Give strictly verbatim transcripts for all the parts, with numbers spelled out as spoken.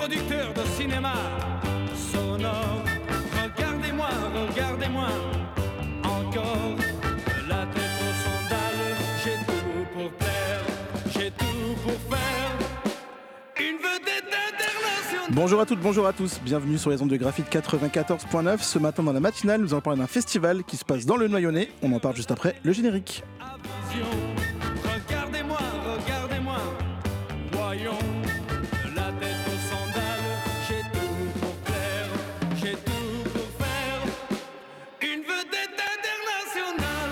producteurs de cinéma sonore. Regardez-moi, regardez-moi, encore la tête aux sandales. J'ai tout pour plaire, j'ai tout pour faire une vedette internationale. Bonjour à toutes, bonjour à tous, bienvenue sur les ondes de Graphite quatre-vingt-quatorze point neuf. Ce matin dans la matinale, nous allons parler d'un festival qui se passe dans le Noyonnais. On en parle juste après le générique. Regardez-moi, regardez-moi, voyons la tête aux sandales. J'ai tout pour plaire, j'ai tout pour faire une vedette internationale.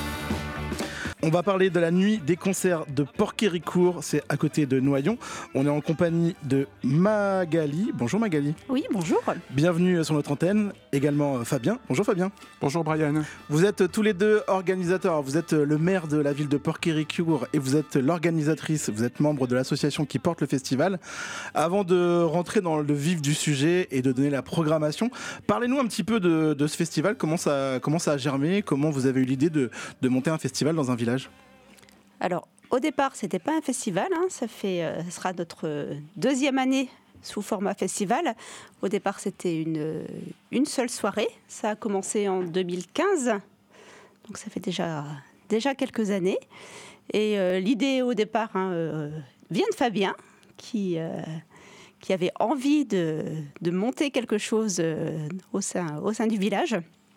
On va parler de la nuit des concerts de Porquéricourt, c'est à côté de Noyon. On est en compagnie de Magali. Bonjour Magali. Oui, bonjour. Bienvenue sur notre antenne. Également Fabien. Bonjour Fabien. Bonjour Brian. Vous êtes tous les deux organisateurs. Vous êtes le maire de la ville de Porquéricourt et vous êtes l'organisatrice. Vous êtes membre de l'association qui porte le festival. Avant de rentrer dans le vif du sujet et de donner la programmation, parlez-nous un petit peu de, de ce festival. Comment ça, comment ça a germé? Comment vous avez eu l'idée de, de monter un festival dans un village? Alors, au départ, c'était pas un festival. Hein, ça fait, euh, ce sera notre deuxième année sous format festival. Au départ, c'était une, une seule soirée. Ça a commencé en deux mille quinze. Donc, ça fait déjà, déjà quelques années. Et euh, l'idée, au départ, hein, euh, vient de Fabien, qui, euh, qui avait envie de, de monter quelque chose euh, au sein, au sein du village.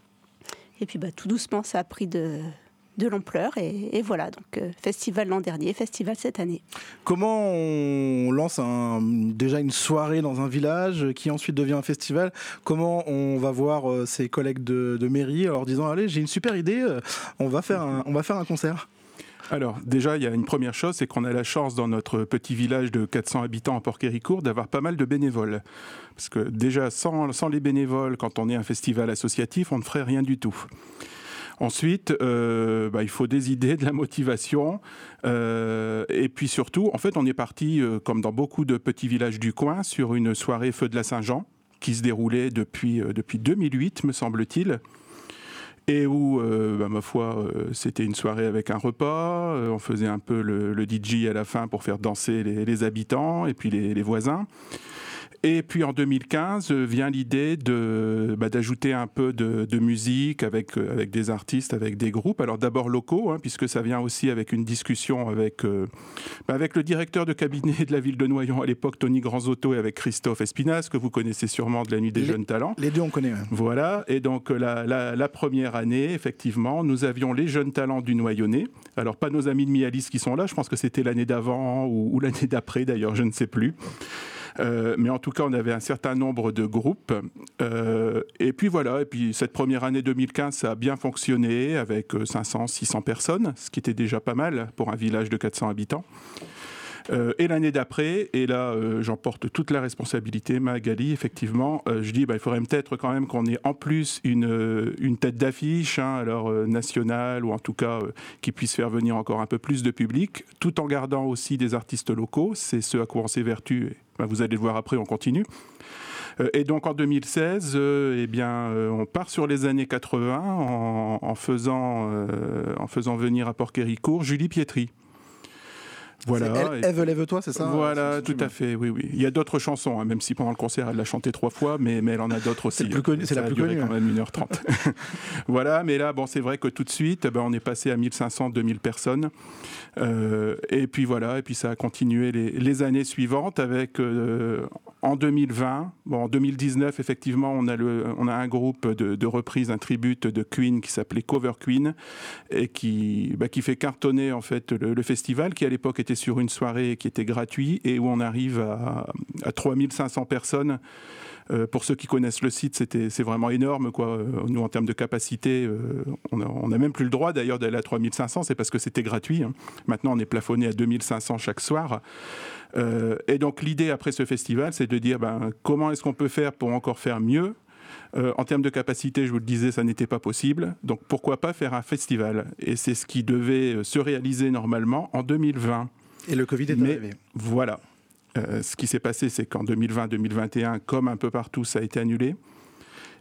Et puis, bah, tout doucement, ça a pris de... de l'ampleur et, et voilà, donc euh, festival l'an dernier, festival cette année. Comment on lance un, déjà une soirée dans un village qui ensuite devient un festival? Comment on va voir euh, ses collègues de, de mairie en leur disant allez, j'ai une super idée, euh, on va faire un, on va faire un concert? Alors déjà, il y a une première chose, c'est qu'on a la chance dans notre petit village de quatre cents habitants à Porquéricourt d'avoir pas mal de bénévoles. Parce que déjà, sans, sans les bénévoles, quand on est un festival associatif, on ne ferait rien du tout. Ensuite, euh, bah, il faut des idées, de la motivation. Euh, et puis surtout, en fait, on est parti, euh, comme dans beaucoup de petits villages du coin, sur une soirée Feu de la Saint-Jean, qui se déroulait depuis, euh, depuis deux mille huit, me semble-t-il. Et où, euh, bah, ma foi, euh, c'était une soirée avec un repas. Euh, on faisait un peu le, le D J à la fin pour faire danser les, les habitants et puis les, les voisins. Et puis en deux mille quinze vient l'idée de, bah, d'ajouter un peu de, de musique avec, euh, avec des artistes, avec des groupes. Alors d'abord locaux, hein, puisque ça vient aussi avec une discussion avec, euh, bah, avec le directeur de cabinet de la ville de Noyon à l'époque, Tony Granzotto, et avec Christophe Espinas, que vous connaissez sûrement de la Nuit des les, Jeunes Talents. Les deux, on connaît. Ouais. Voilà, et donc la, la, la première année, effectivement, nous avions les Jeunes Talents du Noyonnais. Alors pas nos amis de Mialis qui sont là, je pense que c'était l'année d'avant ou, ou l'année d'après d'ailleurs, je ne sais plus. Euh, mais en tout cas, on avait un certain nombre de groupes. Euh, et puis voilà, et puis cette première année deux mille quinze, ça a bien fonctionné avec cinq cents, six cents personnes, ce qui était déjà pas mal pour un village de quatre cents habitants. Euh, et l'année d'après, et là euh, j'en porte toute la responsabilité, Magali, effectivement, euh, je dis bah, il faudrait peut-être quand même qu'on ait en plus une, euh, une tête d'affiche, hein, alors euh, nationale, ou en tout cas euh, qui puisse faire venir encore un peu plus de public, tout en gardant aussi des artistes locaux, c'est ce à quoi on s'évertue, et, bah, vous allez le voir après, on continue. Euh, et donc en deux mille seize, euh, eh bien, euh, on part sur les années quatre-vingts en, en, faisant, euh, en faisant venir à Porquéricourt Julie Pietri. Voilà. Elle, Ève, lève-toi, c'est ça? Voilà, tout à fait, oui, oui. Il y a d'autres chansons, hein, même si pendant le concert, elle l'a chanté trois fois, mais, mais elle en a d'autres aussi. C'est, plus connu, c'est la plus connue. Ça a duré quand même une heure trente. Voilà, mais là, bon, c'est vrai que tout de suite, ben, on est passé à mille cinq cents, deux mille personnes. Euh, et puis voilà, et puis ça a continué les, les années suivantes avec, euh, en deux mille vingt, bon, en deux mille dix-neuf, effectivement, on a, le, on a un groupe de, de reprises, un tribute de Queen qui s'appelait Cover Queen, et qui, bah, qui fait cartonner, en fait, le, le festival, qui à l'époque était sur une soirée qui était gratuite et où on arrive à, à trois mille cinq cents personnes. Euh, pour ceux qui connaissent le site, c'était, c'est vraiment énorme, quoi. Nous, en termes de capacité, euh, on n'a on a même plus le droit d'ailleurs d'aller à trois mille cinq cents, c'est parce que c'était gratuit. Hein. Maintenant, on est plafonné à deux mille cinq cents chaque soir. Euh, et donc, l'idée après ce festival, c'est de dire ben, comment est-ce qu'on peut faire pour encore faire mieux. Euh, en termes de capacité, je vous le disais, ça n'était pas possible. Donc, pourquoi pas faire un festival? Et c'est ce qui devait se réaliser normalement en deux mille vingt. Et le Covid est Mais arrivé. Voilà. Euh, ce qui s'est passé, c'est qu'en deux mille vingt deux mille vingt et un, comme un peu partout, ça a été annulé.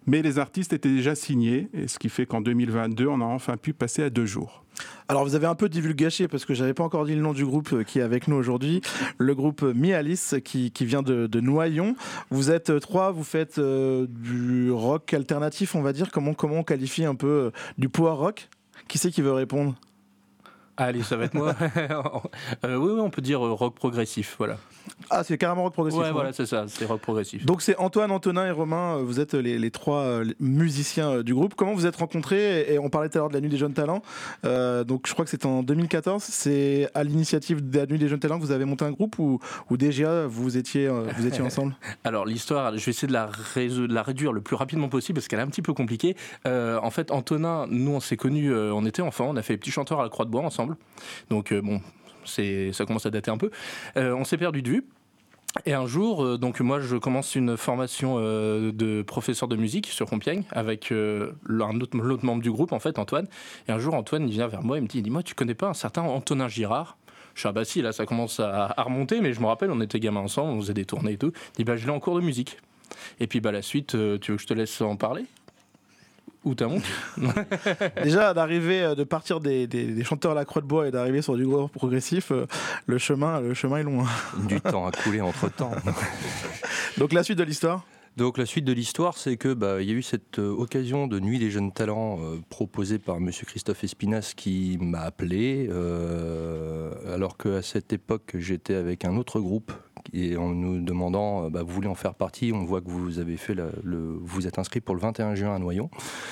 Mais les artistes étaient déjà signés, et ce qui fait qu'en deux mille vingt-deux, on a enfin pu passer à deux jours. Alors vous avez un peu divulgaché parce que j'avais pas encore dit le nom du groupe qui est avec nous aujourd'hui, le groupe Mi-Alice qui, qui vient de, de Noyon. Vous êtes trois, vous faites euh, du rock alternatif, on va dire. Comment, comment on qualifie un peu euh, du power rock ? Qui c'est qui veut répondre ? Allez, ça va être moi. euh, oui, oui, on peut dire rock progressif, voilà. Ah, c'est carrément rock progressif. Ouais, hein. voilà, c'est ça, c'est rock progressif. Donc c'est Antoine, Antonin et Romain, vous êtes les, les trois euh, musiciens du groupe. Comment vous êtes rencontrés ? Et on parlait tout à l'heure de la Nuit des Jeunes Talents. Euh, donc je crois que c'était en deux mille quatorze. C'est à l'initiative de la Nuit des Jeunes Talents que vous avez monté un groupe ou, ou déjà vous étiez, euh, vous étiez ensemble ? Alors l'histoire, je vais essayer de la, résoudre, de la réduire le plus rapidement possible parce qu'elle est un petit peu compliquée. Euh, en fait, Antonin, nous on s'est connus, euh, on était enfants, on a fait les petits chanteurs à la Croix de Bois ensemble. Donc euh, bon, c'est, ça commence à dater un peu. Euh, on s'est perdu de vue. Et un jour, euh, donc moi je commence une formation euh, de professeur de musique sur Compiègne avec euh, un autre, l'autre membre du groupe en fait, Antoine. Et un jour Antoine il vient vers moi et me dit, dis-moi, tu connais pas un certain Antonin Girard ? Je suis ah bah si, là ça commence à, à remonter, mais je me rappelle, on était gamins ensemble, on faisait des tournées et tout. Il dit bah je l'ai en cours de musique. Et puis bah la suite, euh, tu veux que je te laisse en parler ? Où t'as monté ? Déjà, d'arriver, de partir des, des, des chanteurs à la Croix de Bois et d'arriver sur du gros progressif, euh, le chemin, le chemin est long. Du temps à couler entre temps. Donc la suite de l'histoire ? Donc la suite de l'histoire, c'est que bah, y a eu cette euh, occasion de Nuit des Jeunes Talents euh, proposée par Monsieur Christophe Espinas qui m'a appelé, euh, alors qu'à cette époque j'étais avec un autre groupe et en nous demandant, bah, vous voulez en faire partie ? On voit que vous avez fait la, le, vous êtes inscrit pour le vingt et un juin à Noyon.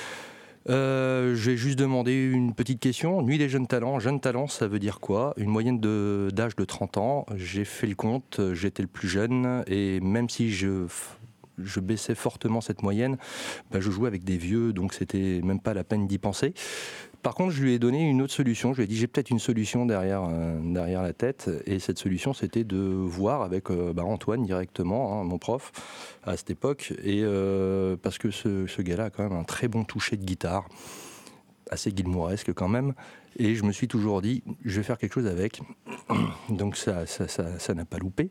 Euh, j'ai juste demandé une petite question. Nuit des Jeunes Talents, Jeunes Talents, ça veut dire quoi ? Une moyenne de, d'âge de trente ans. J'ai fait le compte, j'étais le plus jeune et même si je je baissais fortement cette moyenne, bah je jouais avec des vieux, donc c'était même pas la peine d'y penser. Par contre, je lui ai donné une autre solution. Je lui ai dit, j'ai peut-être une solution derrière, euh, derrière la tête. Et cette solution, c'était de voir avec euh, bah, Antoine directement, hein, mon prof, à cette époque. Et euh, parce que ce, ce gars-là a quand même un très bon toucher de guitare, assez guillemouresque quand même. Et je me suis toujours dit, je vais faire quelque chose avec. Donc ça, ça, ça, ça n'a pas loupé.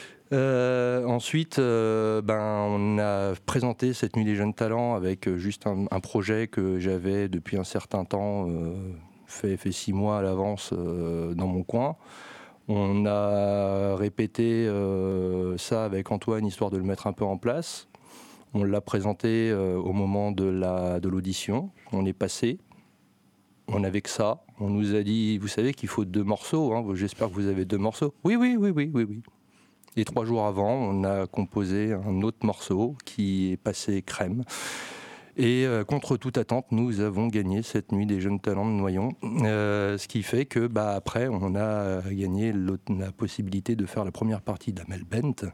Euh, ensuite, euh, ben, on a présenté cette Nuit des Jeunes Talents avec juste un, un projet que j'avais depuis un certain temps, euh, fait, fait six mois à l'avance euh, dans mon coin. On a répété euh, ça avec Antoine, histoire de le mettre un peu en place. On l'a présenté euh, au moment de, la, de l'audition. On est passé. On n'avait que ça. On nous a dit, vous savez qu'il faut deux morceaux. Hein. J'espère que vous avez deux morceaux. Oui, oui, oui, oui, oui, oui. Et trois jours avant, on a composé un autre morceau qui est passé crème. Et euh, contre toute attente, nous avons gagné cette Nuit des Jeunes Talents de Noyon. Euh, ce qui fait que, bah, après, on a gagné la possibilité de faire la première partie d'Amel Bent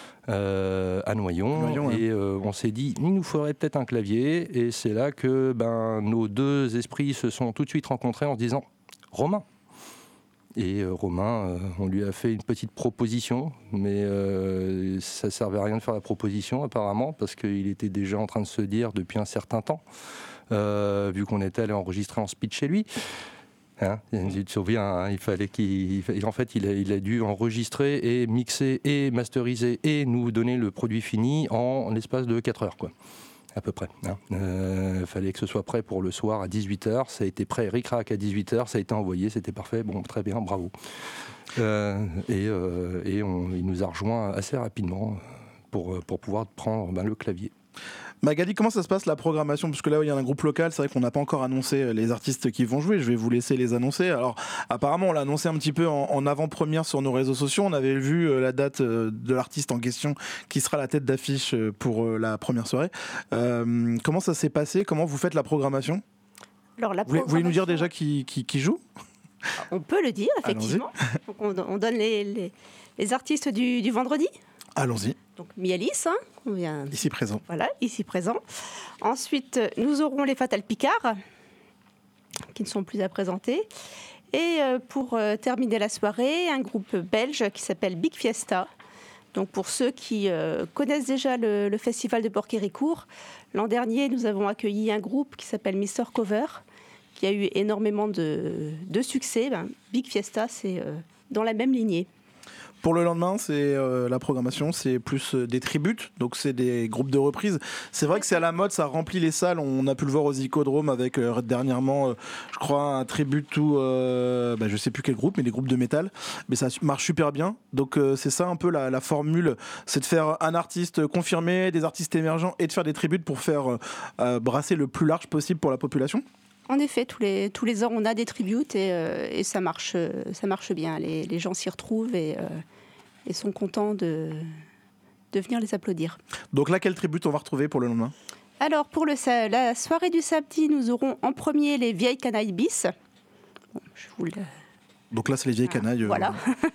euh, à Noyon. Noyon et euh, on s'est dit, il nous faudrait peut-être un clavier. Et c'est là que ben, nos deux esprits se sont tout de suite rencontrés en se disant, Romain. Et euh, Romain, euh, on lui a fait une petite proposition, mais euh, ça ne servait à rien de faire la proposition apparemment, parce qu'il était déjà en train de se dire depuis un certain temps, euh, vu qu'on était allé enregistrer en speed chez lui. Hein, tu te souviens, hein, il fallait qu'il, en fait, il a, il a dû enregistrer et mixer et masteriser et nous donner le produit fini en l'espace de quatre heures, quoi. À peu près. Il hein. euh, fallait que ce soit prêt pour le soir à dix-huit heures. Ça a été prêt, ric-rac à dix-huit heures. Ça a été envoyé, c'était parfait. Bon, très bien, bravo. Euh, et euh, et on, il nous a rejoint assez rapidement pour, pour pouvoir prendre ben, le clavier. Magali, comment ça se passe la programmation ? Parce que là, il y a un groupe local, c'est vrai qu'on n'a pas encore annoncé les artistes qui vont jouer. Je vais vous laisser les annoncer. Alors, apparemment, on l'a annoncé un petit peu en, en avant-première sur nos réseaux sociaux. On avait vu la date de l'artiste en question qui sera la tête d'affiche pour la première soirée. Euh, comment ça s'est passé ? Comment vous faites la programmation ? Alors, la Vous voulez, vous voulez nous dire déjà qui, qui, qui joue ? On peut le dire, effectivement. Donc, on, on donne les, les, les artistes du, du vendredi. Allons-y. Donc Mi-Alice, hein, on vient... ici présent. Voilà, ici présent. Ensuite, nous aurons les Fatal Picard, qui ne sont plus à présenter. Et euh, pour euh, terminer la soirée, un groupe belge qui s'appelle Big Fiesta. Donc pour ceux qui euh, connaissent déjà le, le festival de Porquericourt, l'an dernier, nous avons accueilli un groupe qui s'appelle Mister Cover, qui a eu énormément de, de succès. Ben, Big Fiesta, c'est euh, dans la même lignée. Pour le lendemain, c'est euh, la programmation, c'est plus euh, des tributes, donc c'est des groupes de reprises. C'est vrai que c'est à la mode, ça remplit les salles. On a pu le voir aux Icodromes avec euh, dernièrement, euh, je crois, un tribute ou euh, bah, je sais plus quel groupe, mais des groupes de métal. Mais ça marche super bien. Donc euh, c'est ça un peu la, la formule, c'est de faire un artiste confirmé, des artistes émergents et de faire des tributes pour faire euh, euh, brasser le plus large possible pour la population. En effet, tous les, tous les ans, on a des tributes et, euh, et ça, marche, ça marche bien. Les, les gens s'y retrouvent et, euh, et sont contents de, de venir les applaudir. Donc là, quelle tribute on va retrouver pour le lendemain ? Alors, pour le, la soirée du samedi, nous aurons en premier les Vieilles Canailles bis. Bon, je vous le... Donc là, c'est les Vieilles ah, Canailles. Euh... Voilà.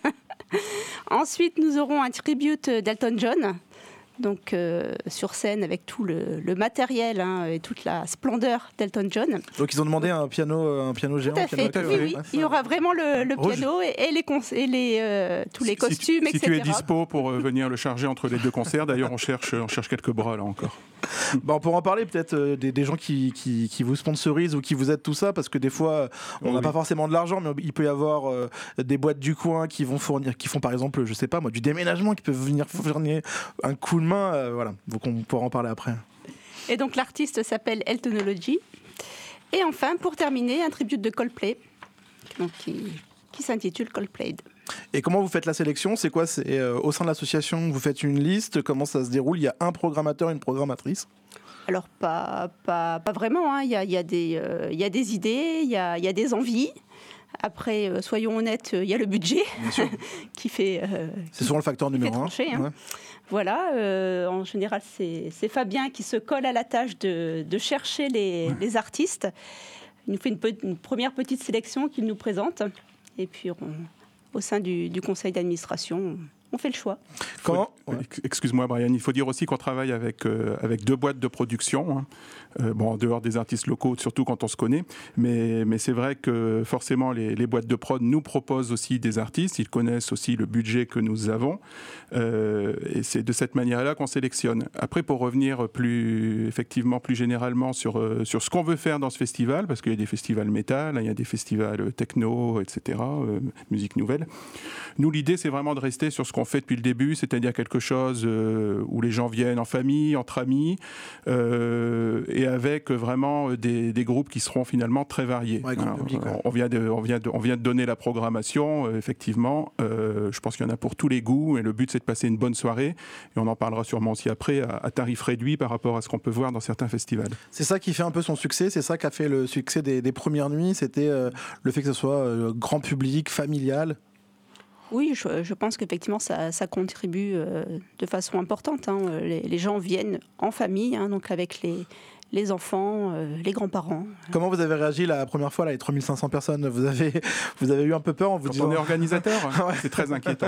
Ensuite, nous aurons un tribute d'Elton John. Donc euh, sur scène avec tout le, le matériel hein, et toute la splendeur d'Elton John. Donc ils ont demandé un piano, un piano géant. Tout à fait. Piano oui, oui. Il y aura vraiment le, le piano et, et, les, cons- et les, euh, tous les costumes, si tu, et cetera. Si tu es dispo pour euh, venir le charger entre les deux concerts, d'ailleurs on cherche, on cherche quelques bras là encore. Bah, on pourra en parler peut-être euh, des, des gens qui, qui, qui vous sponsorisent ou qui vous aident tout ça, parce que des fois on n'a oui. pas forcément de l'argent, mais il peut y avoir euh, des boîtes du coin qui vont fournir, qui font par exemple, je sais pas moi, du déménagement, qui peuvent venir fournir un coup de main, euh, voilà. Donc on pourra en parler après. Et donc l'artiste s'appelle Eltonology. Et enfin, pour terminer, un tribute de Coldplay, donc qui, qui s'intitule Coldplay. Et comment vous faites la sélection ? C'est quoi ? C'est euh, au sein de l'association, vous faites une liste ? Comment ça se déroule ? Il y a un programmateur, une programmatrice ? Alors pas, pas, pas vraiment, hein. il, y a, il, y a des, euh, il y a des idées, il y a, il y a des envies. Après, euh, soyons honnêtes, il y a le budget qui fait... Euh, c'est souvent le facteur numéro un. Trancher, hein. Ouais. Voilà, euh, en général, c'est, c'est Fabien qui se colle à la tâche de, de chercher les, ouais. les artistes. Il nous fait une, pe- une première petite sélection qu'il nous présente. Et puis, on, au sein du, du conseil d'administration, on fait le choix. Comment ouais. Excuse-moi, Brian, il faut dire aussi qu'on travaille avec, euh, avec deux boîtes de production. Hein. Euh, bon, en dehors des artistes locaux, surtout quand on se connaît. Mais, mais c'est vrai que forcément, les, les boîtes de prod nous proposent aussi des artistes. Ils connaissent aussi le budget que nous avons. Euh, et c'est de cette manière-là qu'on sélectionne. Après, pour revenir plus, effectivement, plus généralement sur, euh, sur ce qu'on veut faire dans ce festival, parce qu'il y a des festivals métal, il y a des festivals techno, et cetera, euh, musique nouvelle. Nous, l'idée, c'est vraiment de rester sur ce qu'on fait depuis le début, c'est-à-dire quelque chose euh, où les gens viennent en famille, entre amis, euh, et avec vraiment des, des groupes qui seront finalement très variés. Ouais, grand public, ouais. on, vient de, on, vient de, on vient de donner la programmation, euh, effectivement. Euh, je pense qu'il y en a pour tous les goûts, et le but, c'est de passer une bonne soirée, et on en parlera sûrement aussi après, à, à tarif réduit par rapport à ce qu'on peut voir dans certains festivals. C'est ça qui fait un peu son succès, c'est ça qui a fait le succès des, des premières nuits, c'était euh, le fait que ce soit euh, grand public, familial. Oui, je, je pense qu'effectivement, ça, ça contribue euh, de façon importante. Hein. Les, les gens viennent en famille, hein, donc avec les, les enfants, euh, les grands-parents. Comment vous avez réagi la première fois, là, les trois mille cinq cents personnes ? Vous avez, vous avez eu un peu peur en vous Quand disant... on est organisateur, ouais. C'est très inquiétant.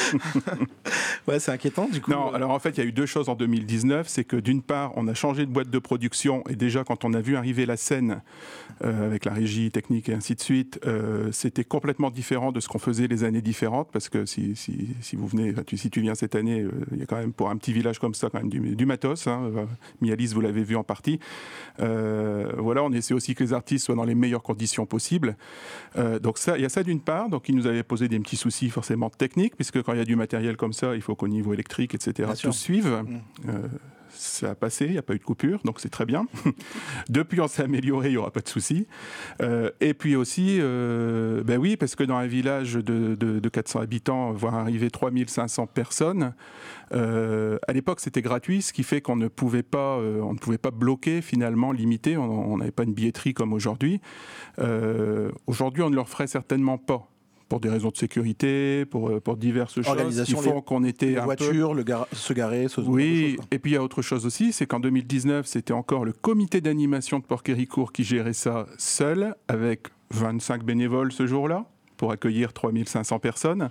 Ouais, c'est inquiétant, du coup. Non, alors en fait, il y a eu deux choses en deux mille dix-neuf. C'est que d'une part, on a changé de boîte de production, et déjà, quand on a vu arriver la scène, euh, avec la régie technique et ainsi de suite, euh, c'était complètement différent de ce qu'on faisait les années différentes, parce que si, si, si vous venez, si tu viens cette année, euh, il y a quand même, pour un petit village comme ça, quand même du, du matos. Hein. Mialis, vous l'avez vu en partie. Euh, voilà, on essaie aussi que les artistes soient dans les meilleures conditions possibles. Euh, donc ça, il y a ça d'une part. Donc ils nous avaient posé des petits soucis forcément techniques, puisque quand il y a du matériel comme ça, il faut qu'au niveau électrique, et cetera, tout suive. Mmh. Euh, ça a passé, il n'y a pas eu de coupure, donc c'est très bien. Depuis, on s'est amélioré, il n'y aura pas de souci. Euh, et puis aussi, euh, ben oui, parce que dans un village de, de, de quatre cents habitants, voir arriver trois mille cinq cents personnes, euh, à l'époque, c'était gratuit, ce qui fait qu'on ne pouvait pas, euh, on ne pouvait pas bloquer, finalement, limiter. On n'avait pas une billetterie comme aujourd'hui. Euh, aujourd'hui, on ne le ferait certainement pas. Pour des raisons de sécurité, pour, pour diverses choses. Organisation, il faut les, qu'on était les un voitures, peu... le gar... se garer, ce Oui, choses, et puis il y a autre chose aussi, c'est qu'en deux mille dix-neuf, c'était encore le comité d'animation de Port-Quéricourt qui gérait ça seul, avec vingt-cinq bénévoles ce jour-là, pour accueillir trois mille cinq cents personnes.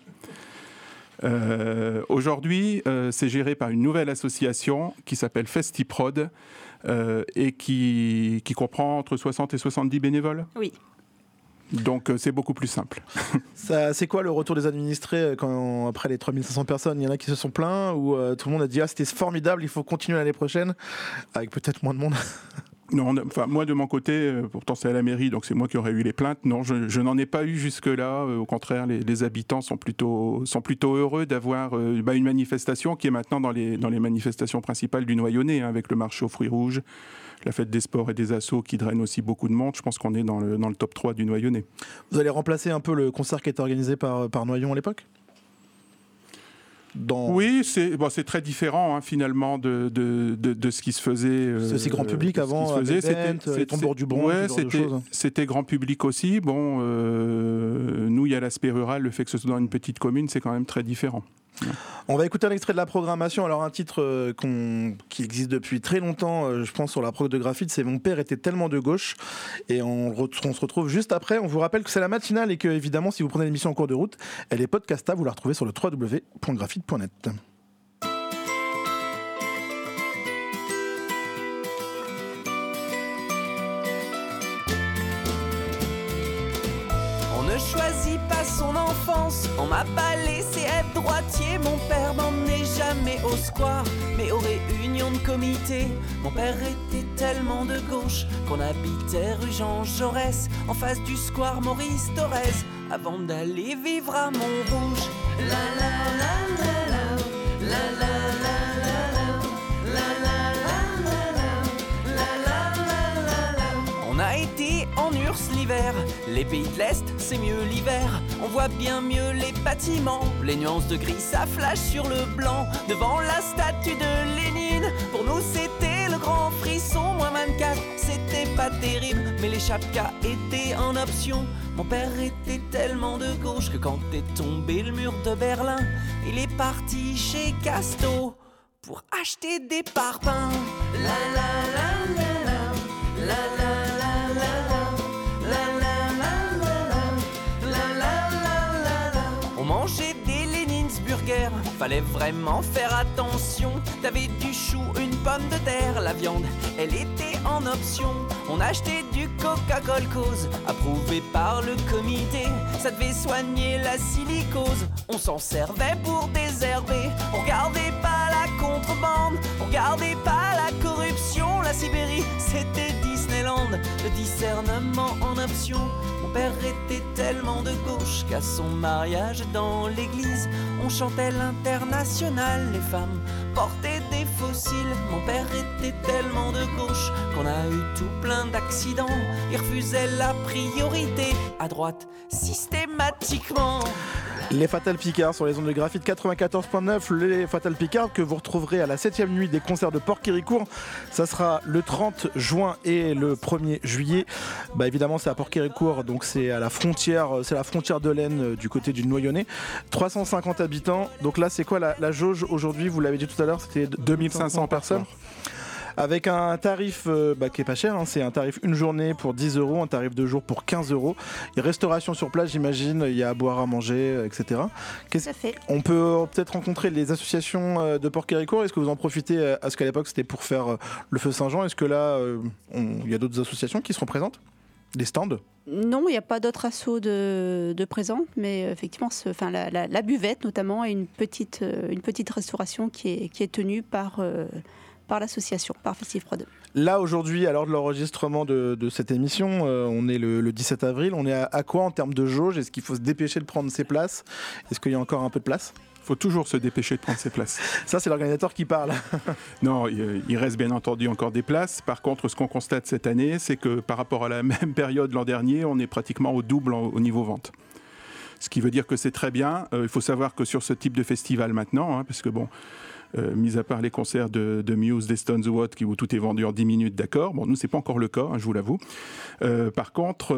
Euh, aujourd'hui, euh, c'est géré par une nouvelle association qui s'appelle FestiProd, euh, et qui, qui comprend entre soixante et soixante-dix bénévoles. Oui. Donc euh, c'est beaucoup plus simple. Ça, c'est quoi le retour des administrés quand, après les trois mille cinq cents personnes, il y en a qui se sont plaints ou euh, tout le monde a dit ah, c'était formidable, il faut continuer l'année prochaine avec peut-être moins de monde? Non, enfin, moi de mon côté, euh, pourtant c'est à la mairie, donc c'est moi qui aurais eu les plaintes. Non, je, je n'en ai pas eu jusque-là. Euh, au contraire, les, les habitants sont plutôt, sont plutôt heureux d'avoir euh, bah, une manifestation qui est maintenant dans les, dans les manifestations principales du Noyonnais, hein, avec le marché aux fruits rouges, la fête des sports et des assos qui drainent aussi beaucoup de monde. Je pense qu'on est dans le, dans le top trois du Noyonnais. Vous allez remplacer un peu le concert qui était organisé par, par Noyon à l'époque ? Dans... Oui, c'est, bon, c'est très différent hein, finalement de, de, de, de ce qui se faisait. Euh, c'est aussi grand public avant, se faisait. C'était, les tambours du bronze, ouais, ce genre de c'était, choses. c'était grand public aussi. Bon, euh, nous, il y a l'aspect rural, le fait que ce soit dans une petite commune, c'est quand même très différent. On va écouter un extrait de la programmation. Alors un titre euh, qu'on, qui existe depuis très longtemps, euh, je pense sur la prog de graphite, c'est Mon père était tellement de gauche. Et on, re- on se retrouve juste après. On vous rappelle que c'est la matinale et que évidemment si vous prenez l'émission en cours de route, elle est podcastable. Vous la retrouvez sur le w w w point graphite point net. On ne choisit pas son enfance, on m'a pas laissé être droitier. Mon père m'emmenait jamais au square, mais aux réunions de comité. Mon père était tellement de gauche qu'on habitait rue Jean Jaurès, en face du square Maurice Thorez, avant d'aller vivre à Montrouge. La la la la la, la la la la, la la la la, la la la la. On a été en U R S S l'hiver, les pays de l'Est c'est mieux l'hiver. On voit bien mieux les bâtiments, les nuances de gris ça flash sur le blanc. Devant la statue de Lénine, pour nous c'était le grand frisson. Moins vingt-quatre, c'était pas terrible, mais les chapkas étaient en option. Mon père était tellement de gauche que quand est tombé le mur de Berlin, il est parti chez Casto pour acheter des parpaings. La la la la la, la la la la la, la la la la la, la la la la. On mangeait des Léninsburgers, fallait vraiment faire attention. T'avais du chou, une pomme de terre, la viande, elle était en option. On achetait du Coca-Cola cause, approuvé par le comité. Ça devait soigner la silicose, on s'en servait pour désherber. On regardait pas la contrebande, on regardait pas la corruption. La Sibérie, c'était Disneyland, le discernement en option. Mon père était tellement de gauche qu'à son mariage dans l'église, on chantait l'international. Les femmes portaient des fossiles. Mon père était tellement de gauche qu'on a eu tout plein d'accidents. Il refusait la priorité à droite systématiquement. Les Fatal Picards sur les ondes de graphite quatre-vingt-quatorze point neuf. Les Fatal Picards que vous retrouverez à la septième nuit des concerts de Port-Quéricourt. Ça sera le trente juin et le premier juillet. Bah évidemment c'est à Port-Quéricourt, donc c'est à la frontière, c'est la frontière de l'Aisne du côté du Noyonnais. trois cent cinquante habitants. Donc là c'est quoi la, la jauge aujourd'hui? Vous l'avez dit tout à l'heure, c'était deux mille cinq cents personnes. Avec un tarif euh, bah, qui est pas cher, hein. C'est un tarif une journée pour dix euros, un tarif de jour pour quinze euros. Il y a restauration sur place, j'imagine, il y a à boire, à manger, euh, et cetera. Qu'est-ce... Tout à fait. On peut euh, peut-être rencontrer les associations euh, de Port-Quéricourt. Est-ce que vous en profitez euh, à ce qu'à l'époque c'était pour faire euh, le feu Saint-Jean? Est-ce que là, euh, on... il y a d'autres associations qui seront présentes? Des stands? Non, il n'y a pas d'autres assauts de, de présents, mais euh, effectivement, ce, enfin, la, la, la buvette notamment est une petite, euh, une petite restauration qui est, qui est tenue par... Euh, par l'association, par Festifprod. Là, aujourd'hui, à l'heure de l'enregistrement de, de cette émission, euh, on est le, le dix-sept avril. On est à, à quoi en termes de jauge? Est-ce qu'il faut se dépêcher de prendre ses places? Est-ce qu'il y a encore un peu de place? Il faut toujours se dépêcher de prendre ses places. Ça, c'est l'organisateur qui parle. Non, il reste bien entendu encore des places. Par contre, ce qu'on constate cette année, c'est que par rapport à la même période l'an dernier, on est pratiquement au double en, au niveau vente. Ce qui veut dire que c'est très bien. Euh, il faut savoir que sur ce type de festival maintenant, hein, parce que bon... Euh, mis à part les concerts de, de Muse, des Stones ou autres, où tout est vendu en dix minutes, d'accord. Bon, nous, c'est pas encore le cas, hein, je vous l'avoue. Euh, par contre,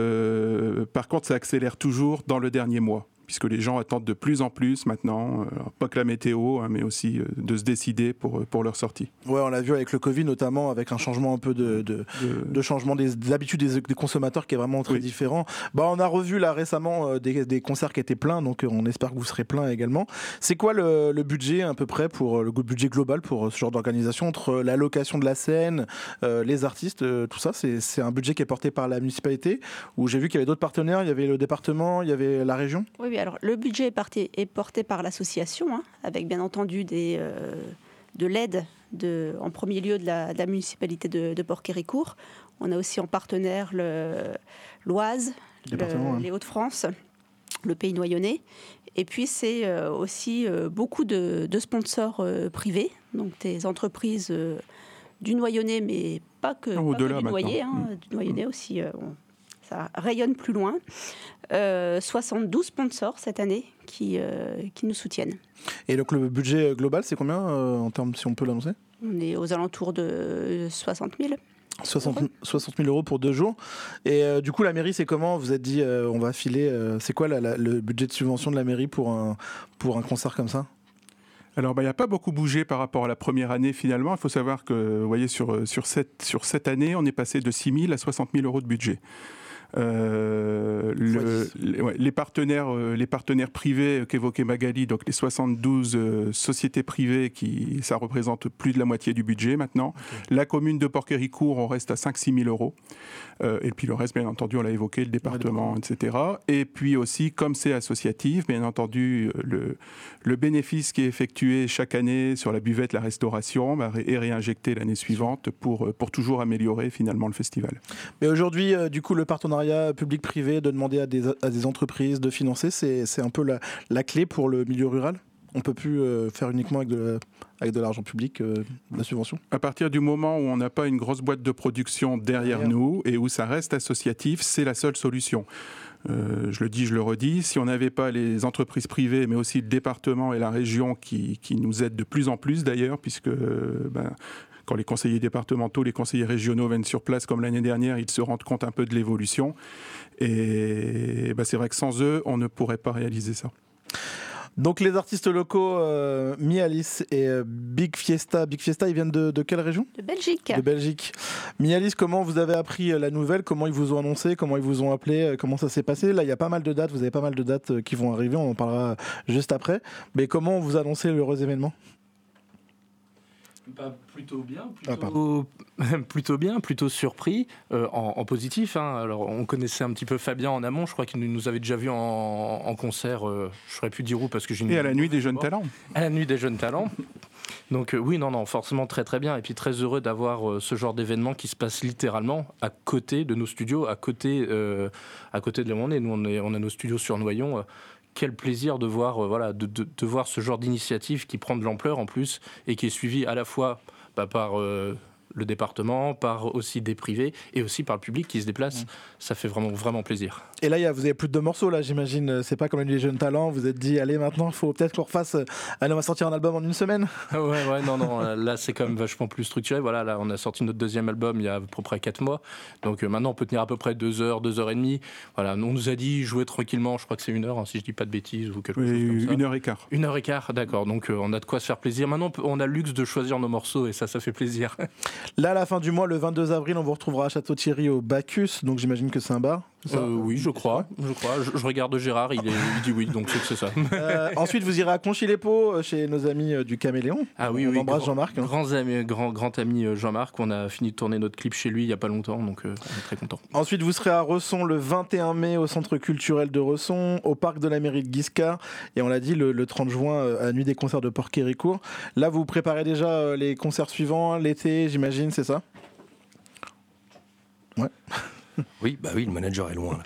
euh, par contre, ça accélère toujours dans le dernier mois, puisque les gens attendent de plus en plus maintenant, euh, pas que la météo, hein, mais aussi euh, de se décider pour, pour leur sortie. Ouais, on l'a vu avec le Covid notamment, avec un changement un peu de, de, de... de changement des, des habitudes des, des consommateurs qui est vraiment très oui. différent. Bah, on a revu là récemment euh, des, des concerts qui étaient pleins, donc euh, on espère que vous serez pleins également. C'est quoi le, le budget à peu près, pour le budget global pour ce genre d'organisation, entre la location de la scène, euh, les artistes, euh, tout ça? C'est, c'est un budget qui est porté par la municipalité, où j'ai vu qu'il y avait d'autres partenaires, il y avait le département, il y avait la région? Oui, oui. Alors, le budget est, parti, est porté par l'association, hein, avec bien entendu des, euh, de l'aide de, en premier lieu de la, de la municipalité de, de Port-Quéricourt. On a aussi en partenaire le, l'Oise, le, ouais. les Hauts-de-France, le Pays Noyonnais. Et puis, c'est euh, aussi euh, beaucoup de, de sponsors euh, privés, donc des entreprises euh, du Noyonnais, mais pas que, non, pas que du maintenant. Noyer, hein, mmh. du Noyonnais aussi. Euh, on, ça rayonne plus loin. Euh, soixante-douze sponsors cette année qui, euh, qui nous soutiennent. Et donc, le budget global, c'est combien euh, en termes, si on peut l'annoncer ? On est aux alentours de soixante mille. soixante mille euros pour deux jours. Et euh, du coup, la mairie, c'est comment ? Vous êtes dit, euh, on va filer. Euh, c'est quoi la, la, le budget de subvention de la mairie pour un, pour un concert comme ça ? Alors, bah, il n'y a pas beaucoup bougé par rapport à la première année, finalement. Il faut savoir que, vous voyez, sur, sur, cette, sur cette année, on est passé de six mille à soixante mille euros de budget. Euh, le, les, ouais, les, partenaires, euh, les partenaires privés qu'évoquait Magali, donc les soixante-douze euh, sociétés privées, qui, ça représente plus de la moitié du budget maintenant. Okay. La commune de Port-Quéricourt, on reste à cinq à six mille euros. Euh, et puis le reste, bien entendu, on l'a évoqué, le département, ouais, et cetera. Et puis aussi, comme c'est associatif, bien entendu, le, le bénéfice qui est effectué chaque année sur la buvette, la restauration, bah, est réinjecté l'année suivante pour, pour toujours améliorer finalement le festival. Mais aujourd'hui, euh, du coup, le partenariat public-privé, de demander à des, à des entreprises de financer, c'est, c'est un peu la, la clé pour le milieu rural ? On ne peut plus euh, faire uniquement avec de, la, avec de l'argent public, euh, de la subvention ? À partir du moment où on n'a pas une grosse boîte de production derrière, derrière nous et où ça reste associatif, c'est la seule solution. Euh, je le dis, je le redis, si on n'avait pas les entreprises privées, mais aussi le département et la région qui, qui nous aident de plus en plus d'ailleurs, puisque... Euh, ben, quand les conseillers départementaux, les conseillers régionaux viennent sur place comme l'année dernière, ils se rendent compte un peu de l'évolution. Et bah, c'est vrai que sans eux, on ne pourrait pas réaliser ça. Donc les artistes locaux, euh, Mialis et euh, Big Fiesta. Big Fiesta, ils viennent de, de quelle région ? De Belgique. De Belgique. Mialis, comment vous avez appris la nouvelle ? Comment ils vous ont annoncé ? Comment ils vous ont appelé ? Comment ça s'est passé ? Là, il y a pas mal de dates. Vous avez pas mal de dates qui vont arriver. On en parlera juste après. Mais comment vous annoncez l'heureux événement ? Bah, plutôt bien, plutôt, ah, plutôt bien, plutôt surpris, euh, en, en positif. Hein. Alors, on connaissait un petit peu Fabien en amont, je crois qu'il nous avait déjà vu en, en concert, euh, je ne saurais plus dire où parce que j'ai une... Et à la nuit des jeunes talents. À la nuit des jeunes talents. Donc euh, oui, non, non, forcément très très bien. Et puis très heureux d'avoir euh, ce genre d'événement qui se passe littéralement à côté de nos studios, à côté, euh, à côté de là où on est. Nous, on, est, on a nos studios sur Noyon. Euh, Quel plaisir de voir, euh, voilà, de, de, de voir ce genre d'initiative qui prend de l'ampleur en plus et qui est suivie à la fois bah, par euh, le département, par aussi des privés et aussi par le public qui se déplace. Mmh. Ça fait vraiment, vraiment plaisir. Et là, y a, vous avez plus de deux morceaux, là, j'imagine. C'est pas comme les jeunes talents. Vous êtes dit, allez, maintenant, il faut peut-être qu'on refasse. Allez, on va sortir un album en une semaine. Ouais, ouais, non, non. Là, c'est quand même vachement plus structuré. Voilà, là, on a sorti notre deuxième album il y a à peu près quatre mois. Donc euh, maintenant, on peut tenir à peu près deux heures, deux heures et demie. Voilà, on nous a dit jouer tranquillement. Je crois que c'est une heure, hein, si je dis pas de bêtises ou quelque oui, chose comme ça. Une heure et quart. Une heure et quart, d'accord. Donc euh, on a de quoi se faire plaisir. Maintenant, on, peut, on a le luxe de choisir nos morceaux et ça, ça fait plaisir. Là, à la fin du mois, le vingt-deux avril, on vous retrouvera à Château-Thierry au Bacchus. Donc j'imagine que c'est un bar. Euh, oui, je crois. Je crois. Je, je regarde Gérard, il, est, il dit oui, donc c'est que c'est ça. Euh, ensuite, vous irez à Conchy-les-Pots chez nos amis du Caméléon. Ah oui, on oui. embrasse grand, Jean-Marc. Hein. Grand ami, grand, grand ami Jean-Marc. On a fini de tourner notre clip chez lui il y a pas longtemps, donc euh, on est très content. Ensuite, vous serez à Resson le vingt et un mai au Centre culturel de Resson, au parc de la mairie de Guiscard, et on l'a dit le, le trente juin à la nuit des concerts de Port-Quéricourt. Là, vous préparez déjà les concerts suivants l'été, j'imagine, c'est ça ? Ouais. Oui, bah oui, le manager est loin. Là.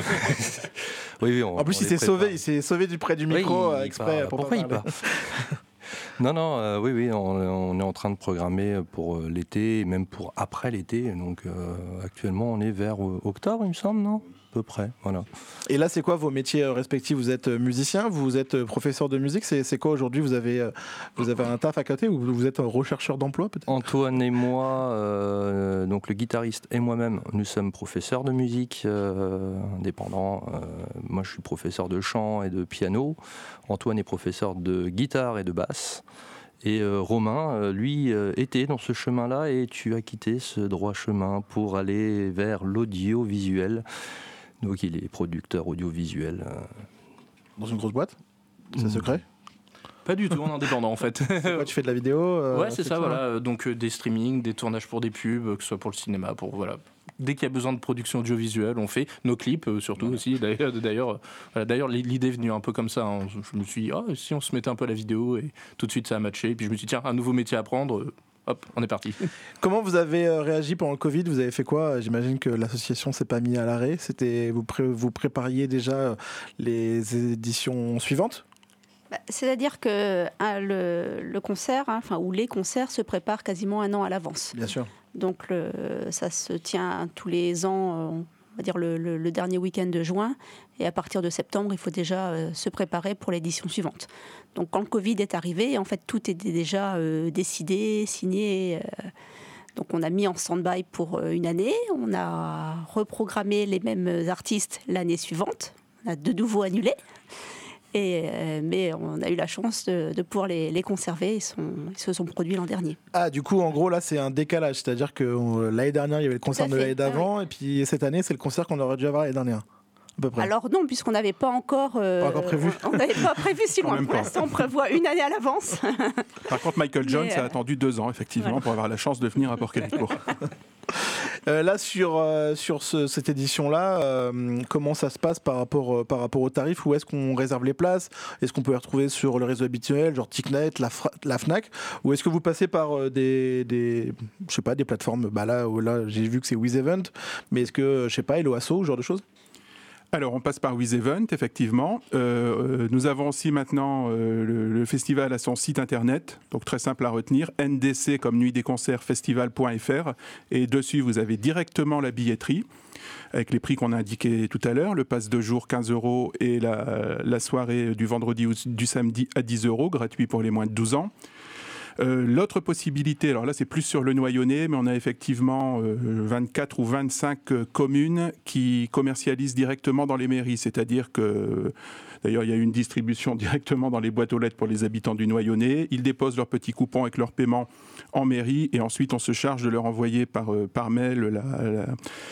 oui, oui, on, en plus, on il s'est prépare. sauvé, il s'est sauvé du près du micro oui, exprès. Pour Pourquoi il part Non, non, euh, oui, oui, on, on est en train de programmer pour euh, l'été, et même pour après l'été. Donc, euh, actuellement, on est vers euh, octobre, il me semble, non ? À peu près, voilà. Et là, c'est quoi vos métiers respectifs ? Vous êtes musicien, vous êtes professeur de musique. C'est, c'est quoi aujourd'hui ? Vous avez, vous avez un taf à côté ou vous êtes un rechercheur d'emploi peut-être ? Antoine et moi, euh, donc le guitariste et moi-même, nous sommes professeurs de musique euh, indépendants. Euh, moi, je suis professeur de chant et de piano. Antoine est professeur de guitare et de basse. Et euh, Romain, euh, lui, euh, était dans ce chemin-là et tu as quitté ce droit chemin pour aller vers l'audiovisuel. Donc il est producteur audiovisuel. Euh... Dans une grosse boîte ? C'est mmh. secret ? Pas du tout, en indépendant en fait. Quoi, tu fais de la vidéo euh, Ouais, c'est ça, ça, voilà. Donc euh, des streamings, des tournages pour des pubs, que ce soit pour le cinéma, pour voilà. Dès qu'il y a besoin de production audiovisuelle, on fait nos clips euh, surtout ouais. aussi. D'ailleurs, d'ailleurs, voilà, d'ailleurs, l'idée est venue un peu comme ça. Hein. Je me suis dit, oh, si on se mettait un peu à la vidéo, et tout de suite ça a matché. Et puis je me suis dit, tiens, un nouveau métier à apprendre. hop, on est parti. Comment vous avez euh, réagi pendant le Covid? Vous avez fait quoi? J'imagine que l'association s'est pas mise à l'arrêt. C'était vous, pré- vous prépariez déjà les éditions suivantes? Bah, c'est-à-dire que hein, le, le concert, hein, enfin, ou les concerts se préparent quasiment un an à l'avance. Bien sûr. Donc le, ça se tient tous les ans, euh, on va dire le, le, le dernier week-end de juin. Et à partir de septembre, il faut déjà euh, se préparer pour l'édition suivante. Donc quand le Covid est arrivé, en fait, tout était déjà euh, décidé, signé. Euh, donc on a mis en stand-by pour euh, une année. On a reprogrammé les mêmes artistes l'année suivante. On a de nouveau annulé. Et, euh, mais on a eu la chance de, de pouvoir les, les conserver. Ils, sont, ils se sont produits l'an dernier. Ah, du coup, en gros, là, c'est un décalage. C'est-à-dire que euh, l'année dernière, il y avait le concert de l'année d'avant. Ah, oui. Et puis cette année, c'est le concert qu'on aurait dû avoir l'année dernière. À peu près. Alors non, puisqu'on n'avait pas encore, euh, pas encore prévu. On n'avait pas prévu si loin. Pour l'instant, on prévoit une année à l'avance. Par contre, Michael Jones mais, euh... a attendu deux ans, effectivement, ouais. pour avoir la chance de venir à Port-Quéricourt. Euh, là, sur, euh, sur ce, cette édition-là, euh, comment ça se passe par rapport, euh, par rapport aux tarifs? Où est-ce qu'on réserve les places? Est-ce qu'on peut les retrouver sur le réseau habituel, genre Ticknet, la, Fra- la Fnac? Ou est-ce que vous passez par euh, des, des, je sais pas, des plateformes? Bah là, là j'ai vu que c'est WizEvent, mais est-ce que, je sais pas, Helloasso, ce genre de choses? Alors, on passe par WizEvent, effectivement. Euh, nous avons aussi maintenant euh, le, le festival à son site internet, donc très simple à retenir, N D C comme Nuit des Concerts festival point F R. Et dessus, vous avez directement la billetterie, avec les prix qu'on a indiqués tout à l'heure, le pass de jour quinze euros et la, la soirée du vendredi ou du samedi à dix euros, gratuit pour les moins de douze ans. Euh, l'autre possibilité, alors là c'est plus sur le Noyonnais, mais on a effectivement euh, vingt-quatre ou vingt-cinq euh, communes qui commercialisent directement dans les mairies, c'est-à-dire que, d'ailleurs il y a une distribution directement dans les boîtes aux lettres pour les habitants du Noyonnais, ils déposent leurs petits coupons avec leur paiement en mairie et ensuite on se charge de leur envoyer par, euh, par mail la, la,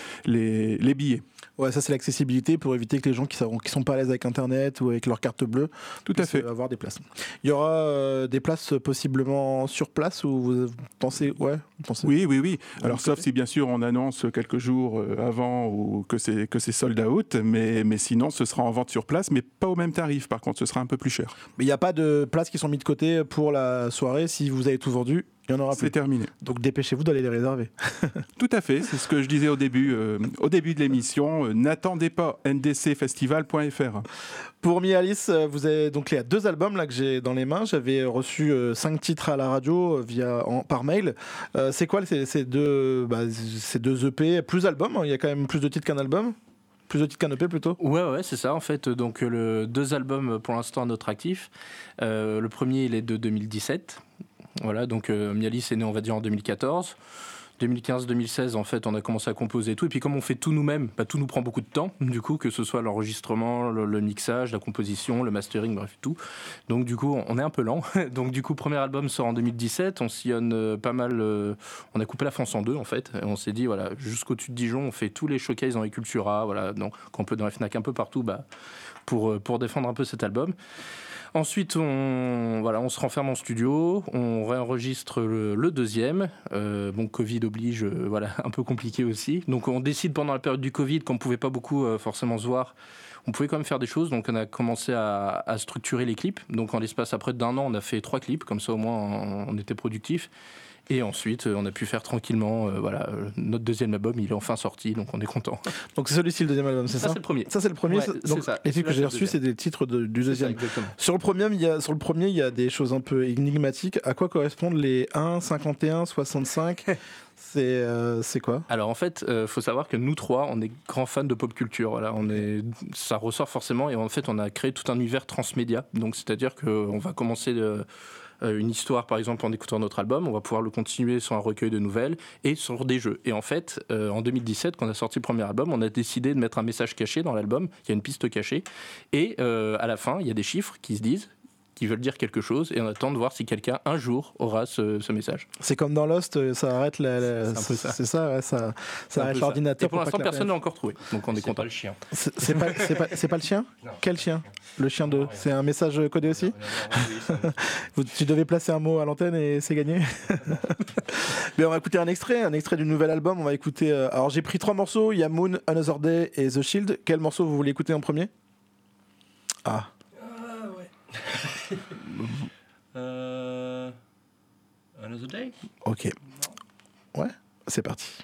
les, les billets. Ouais, ça c'est l'accessibilité pour éviter que les gens qui ne qui sont pas à l'aise avec Internet ou avec leur carte bleue Tout à fait. avoir des places. Il y aura euh, des places possiblement sur place ou vous pensez, ouais, vous pensez... Oui, oui, oui. Alors sauf si bien sûr on annonce quelques jours avant ou que c'est que c'est sold out, mais mais sinon ce sera en vente sur place, mais pas au même tarif. Par contre, ce sera un peu plus cher. Mais il n'y a pas de places qui sont mises de côté pour la soirée. Si vous avez tout vendu, il y en aura plus. C'est terminé. Donc dépêchez-vous d'aller les réserver. Tout à fait, c'est ce que je disais au début, euh, au début de l'émission. Euh, n'attendez pas, N D C festival point F R. Pour Mi-Alice, vous avez donc les deux albums là que j'ai dans les mains. J'avais reçu euh, cinq titres à la radio euh, via en, par mail. Euh, c'est quoi ces, ces deux, bah, ces deux E P plus albums? Hein, il y a quand même plus de titres qu'un album. Plus de titres qu'un E P plutôt? Ouais, ouais, c'est ça en fait. Donc le deux albums pour l'instant à notre actif. Euh, le premier il est de deux mille dix-sept. Voilà, donc euh, Mi-Alice est né on va dire en deux mille quatorze. deux mille quinze deux mille seize en fait on a commencé à composer et tout. Et puis comme on fait tout nous-mêmes, bah, tout nous prend beaucoup de temps du coup, que ce soit l'enregistrement, le, le mixage, la composition, le mastering, bref tout. Donc du coup on est un peu lent. Donc du coup premier album sort en deux mille dix-sept, on sillonne euh, pas mal, euh, on a coupé la France en deux en fait. Et on s'est dit voilà, jusqu'au-dessus de Dijon on fait tous les showcases dans les Cultura, voilà, donc qu'on peut dans les Fnac un peu partout bah, pour, pour défendre un peu cet album. Ensuite, on, voilà, on se renferme en studio, on réenregistre le, le deuxième. Euh, bon, Covid oblige, euh, voilà, un peu compliqué aussi. Donc, on décide pendant la période du Covid qu'on ne pouvait pas beaucoup euh, forcément se voir. On pouvait quand même faire des choses, donc on a commencé à, à structurer les clips. Donc, en l'espace après d'un an, on a fait trois clips, comme ça au moins on, on était productif. Et ensuite, on a pu faire tranquillement, euh, voilà, notre deuxième album, il est enfin sorti, donc on est content. Donc c'est celui-ci le deuxième album, c'est ça? Ça c'est le premier. Ça c'est le premier. Ouais, donc c'est ça. les titres que j'ai reçus, c'est des titres de, du deuxième. Ça, sur le premier, il y a sur le premier, il y a des choses un peu énigmatiques. À quoi correspondent les un, cinquante et un, soixante-cinq? C'est euh, c'est quoi? Alors en fait, il euh, faut savoir que nous trois, on est grands fans de pop culture. Voilà, on est, ça ressort forcément, et en fait, on a créé tout un univers transmédia. Donc c'est-à-dire qu'on va commencer de, euh, une histoire, par exemple, en écoutant notre album, on va pouvoir le continuer sur un recueil de nouvelles et sur des jeux. Et en fait, euh, en deux mille dix-sept, quand on a sorti le premier album, on a décidé de mettre un message caché dans l'album. Il y a une piste cachée, et euh, à la fin, il y a des chiffres qui se disent, qui veulent dire quelque chose, et on attend de voir si quelqu'un un jour aura ce, ce message. C'est comme dans Lost, ça arrête la, la... c'est un peu ça. C'est ça, ouais, ça, ça arrête l'ordinateur. Et pour, pour l'instant, personne n'a encore trouvé, donc on est content. Pas le chien. C'est, c'est pas, c'est pas, c'est pas le chien? Non. Quel chien? Le chien de. C'est un message codé aussi? Non, non, non, oui, tu devais placer un mot à l'antenne et c'est gagné. Mais on va écouter un extrait, un extrait du nouvel album. On va écouter. Euh... Alors j'ai pris trois morceaux. Il y a Moon, Another Day et The Shield. Quel morceau vous voulez écouter en premier? Ah. euh... Another day. Ok. Ouais, c'est parti.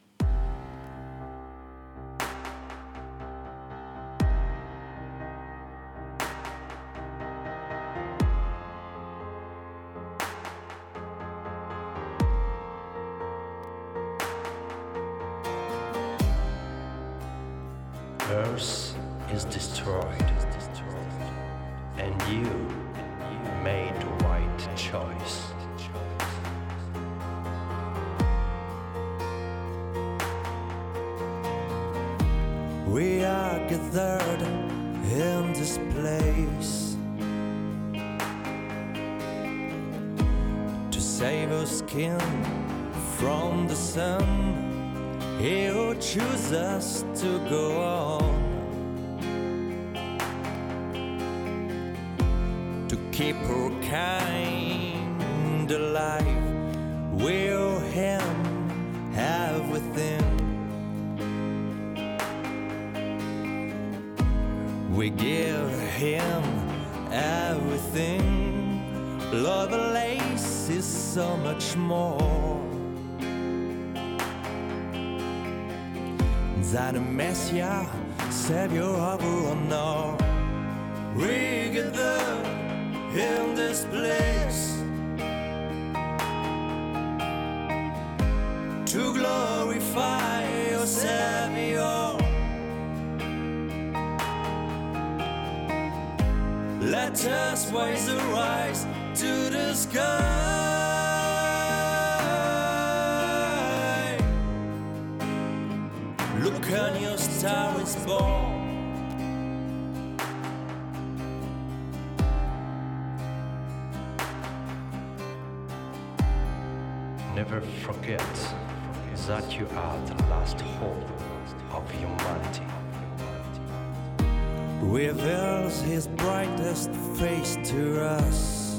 Earth is destroyed, and you made the right choice. We are gathered in this place to save our skin from the sun. He who chooses us to go on, to keep our kind alive, will Him have within. We give Him everything. Love lace is so much more than a Messiah, Savior of all honor. We gather in this place to glorify your Savior. Let us raise our eyes to the sky. Look on your star is born. Never forget that you are the last hope of humanity. Reveals His brightest face to us.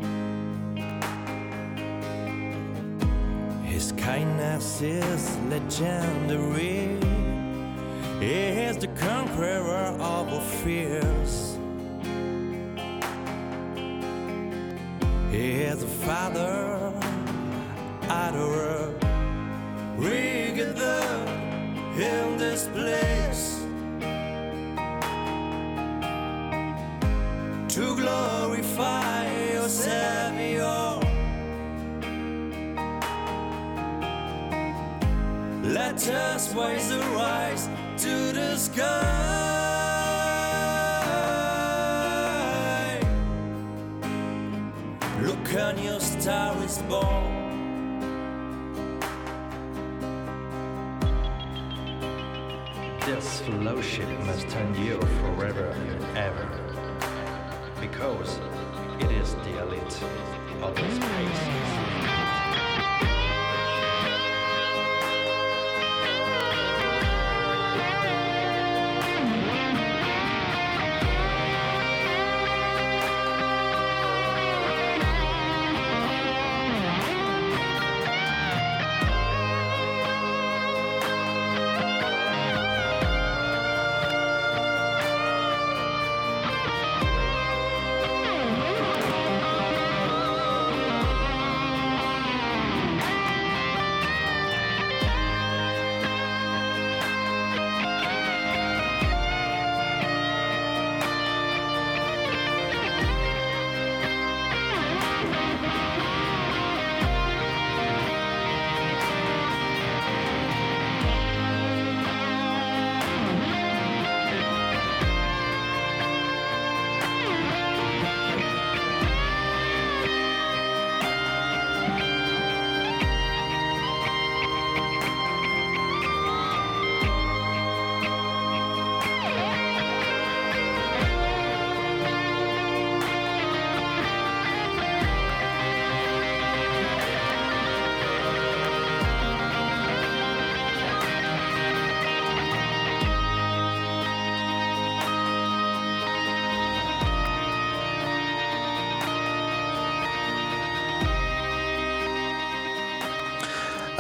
His kindness is legendary. He is the conqueror of our fears. He is the Father, adorer. We gather in this place to glorify your Savior. Let us raise our eyes to the sky. Look on your star is born. This fellowship must endure forever and ever, because it is the elite of the space.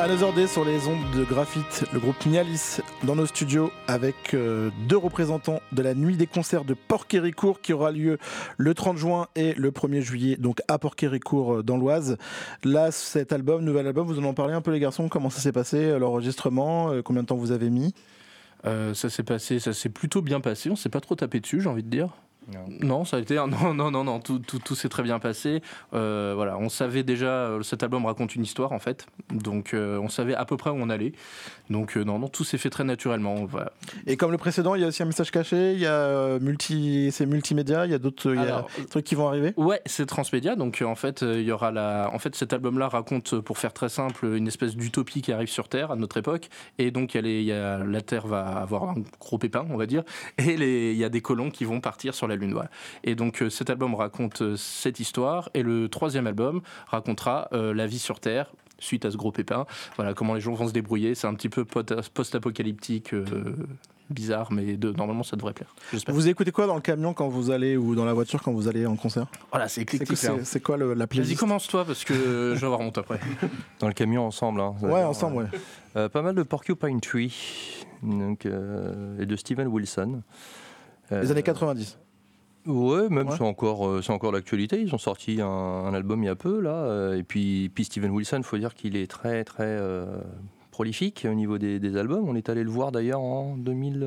Another Day sur les ondes de Graphite, le groupe Nialis dans nos studios avec euh, deux représentants de la nuit des concerts de Port-Quéricourt qui aura lieu le trente juin et le premier juillet, donc à Port-Quéricourt euh, dans l'Oise. Là, cet album, nouvel album, vous en en parlez un peu les garçons, comment ça s'est passé, l'enregistrement, euh, combien de temps vous avez mis? euh, Ça s'est passé, ça s'est plutôt bien passé, on s'est pas trop tapé dessus, j'ai envie de dire. Non. non, ça a été non, non, non, non, tout, tout, tout s'est très bien passé. Euh, voilà, on savait déjà, euh, cet album raconte une histoire en fait, donc euh, on savait à peu près où on allait. Donc euh, non, non, tout s'est fait très naturellement. Voilà. Et comme le précédent, il y a aussi un message caché, il y a euh, multi, c'est multimédia, il y a d'autres, il y a des trucs qui vont arriver. Ouais, c'est transmédia, donc euh, en fait, euh, il y aura la, en fait, cet album-là raconte, pour faire très simple, une espèce d'utopie qui arrive sur Terre à notre époque, et donc il y a les, il y a, la Terre va avoir un gros pépin, on va dire, et les, il y a des colons qui vont partir sur la Lune. Voilà. Et donc euh, cet album raconte euh, cette histoire, et le troisième album racontera euh, la vie sur Terre suite à ce gros pépin. Voilà, comment les gens vont se débrouiller. C'est un petit peu post-apocalyptique, euh, bizarre, mais de, normalement ça devrait plaire. J'espère. Vous écoutez quoi dans le camion quand vous allez, ou dans la voiture quand vous allez en concert? Voilà, c'est éclectique. C'est, c'est, c'est quoi le, la playlist? Vas-y, commence-toi parce que je vais avoir honte après. Dans le camion ensemble. Hein, ouais, ensemble, ouais. Euh, pas mal de Porcupine Tree donc, euh, et de Steven Wilson. Euh, Les années quatre-vingt-dix. Ouais, même ouais. c'est encore, euh, c'est encore l'actualité. Ils ont sorti un, un album il y a peu là, euh, et puis, puis Steven Wilson, il faut dire qu'il est très très euh, prolifique au niveau des, des albums. On est allé le voir d'ailleurs en deux mille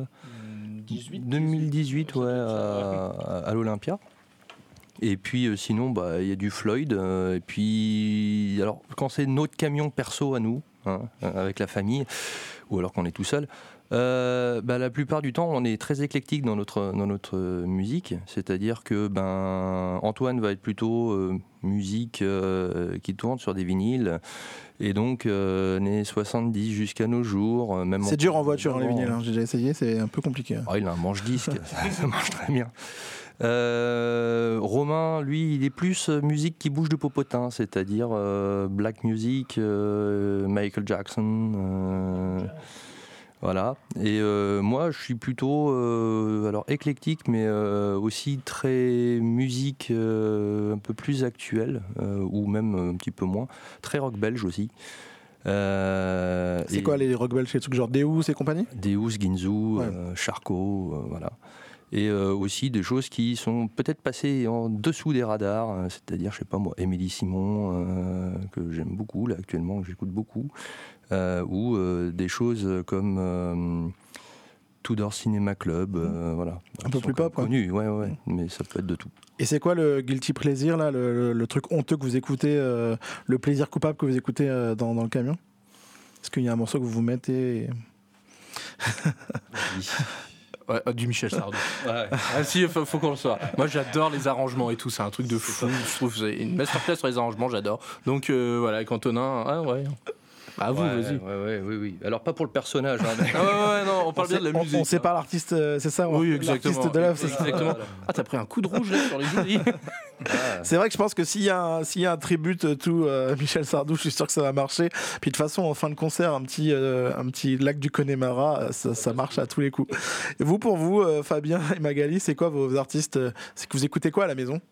dix-huit, deux mille dix-huit, ouais, à, à l'Olympia. Et puis euh, sinon, bah il y a du Floyd. Euh, et puis alors quand c'est notre camion perso à nous, hein, avec la famille, ou alors qu'on est tout seul. Euh, bah, la plupart du temps, on est très éclectique dans notre, dans notre musique. C'est-à-dire que ben, Antoine va être plutôt euh, musique euh, qui tourne sur des vinyles. Et donc, euh, années soixante-dix jusqu'à nos jours. Même c'est en... dur en voiture, hein, les vinyles. Hein. J'ai déjà essayé, c'est un peu compliqué. Hein. Oh, il a un manche-disque, ça, ça marche très bien. Euh, Romain, lui, il est plus musique qui bouge de popotin, c'est-à-dire euh, black music, euh, Michael Jackson... Euh, Voilà. Et euh, moi, je suis plutôt euh, alors éclectique, mais euh, aussi très musique euh, un peu plus actuelle, euh, ou même un petit peu moins. Très rock belge aussi. Euh, c'est quoi les rock belges? C'est des trucs genre Deus et compagnie? Deus, Ginzu, ouais. euh, Charcot, euh, voilà. Et euh, aussi des choses qui sont peut-être passées en dessous des radars, euh, c'est-à-dire, je sais pas moi, Émilie Simon, euh, que j'aime beaucoup, là, actuellement, que j'écoute beaucoup. Euh, ou euh, des choses comme euh, Tudor Cinema Club, euh, voilà. Un peu plus pop, quoi. Connu, ouais, ouais, mais ça peut être de tout. Et c'est quoi le guilty pleasure, là, le, le, le truc honteux que vous écoutez, euh, le plaisir coupable que vous écoutez euh, dans, dans le camion? Est-ce qu'il y a un morceau que vous vous mettez et... Ouais, du Michel Sardou. Ouais. Ah, si, faut, faut qu'on le soit. Moi, j'adore les arrangements et tout. C'est un truc de fou. Je trouve c'est une masterclass sur les arrangements. J'adore. Donc euh, voilà, avec Antonin, ah, ouais. Ah vous, ouais, vas-y. Ouais, ouais, oui, oui. Alors pas pour le personnage. Hein, mais... ah ouais, ouais, non, on parle on bien de la musique. On, on sépare l'artiste, c'est ça? Oui, exactement. L'artiste de l'œuvre, c'est ça. Exactement. Ah, t'as pris un coup de rouge là sur les joues. Ah. C'est vrai que je pense que s'il y a un, s'il y a un tribute tout euh, Michel Sardou, je suis sûr que ça va marcher. Puis de toute façon, en fin de concert, un petit, euh, un petit lac du Connemara, ça, ça marche à tous les coups. Et vous, pour vous, euh, Fabien et Magali, c'est quoi vos artistes? C'est que vous écoutez quoi à la maison?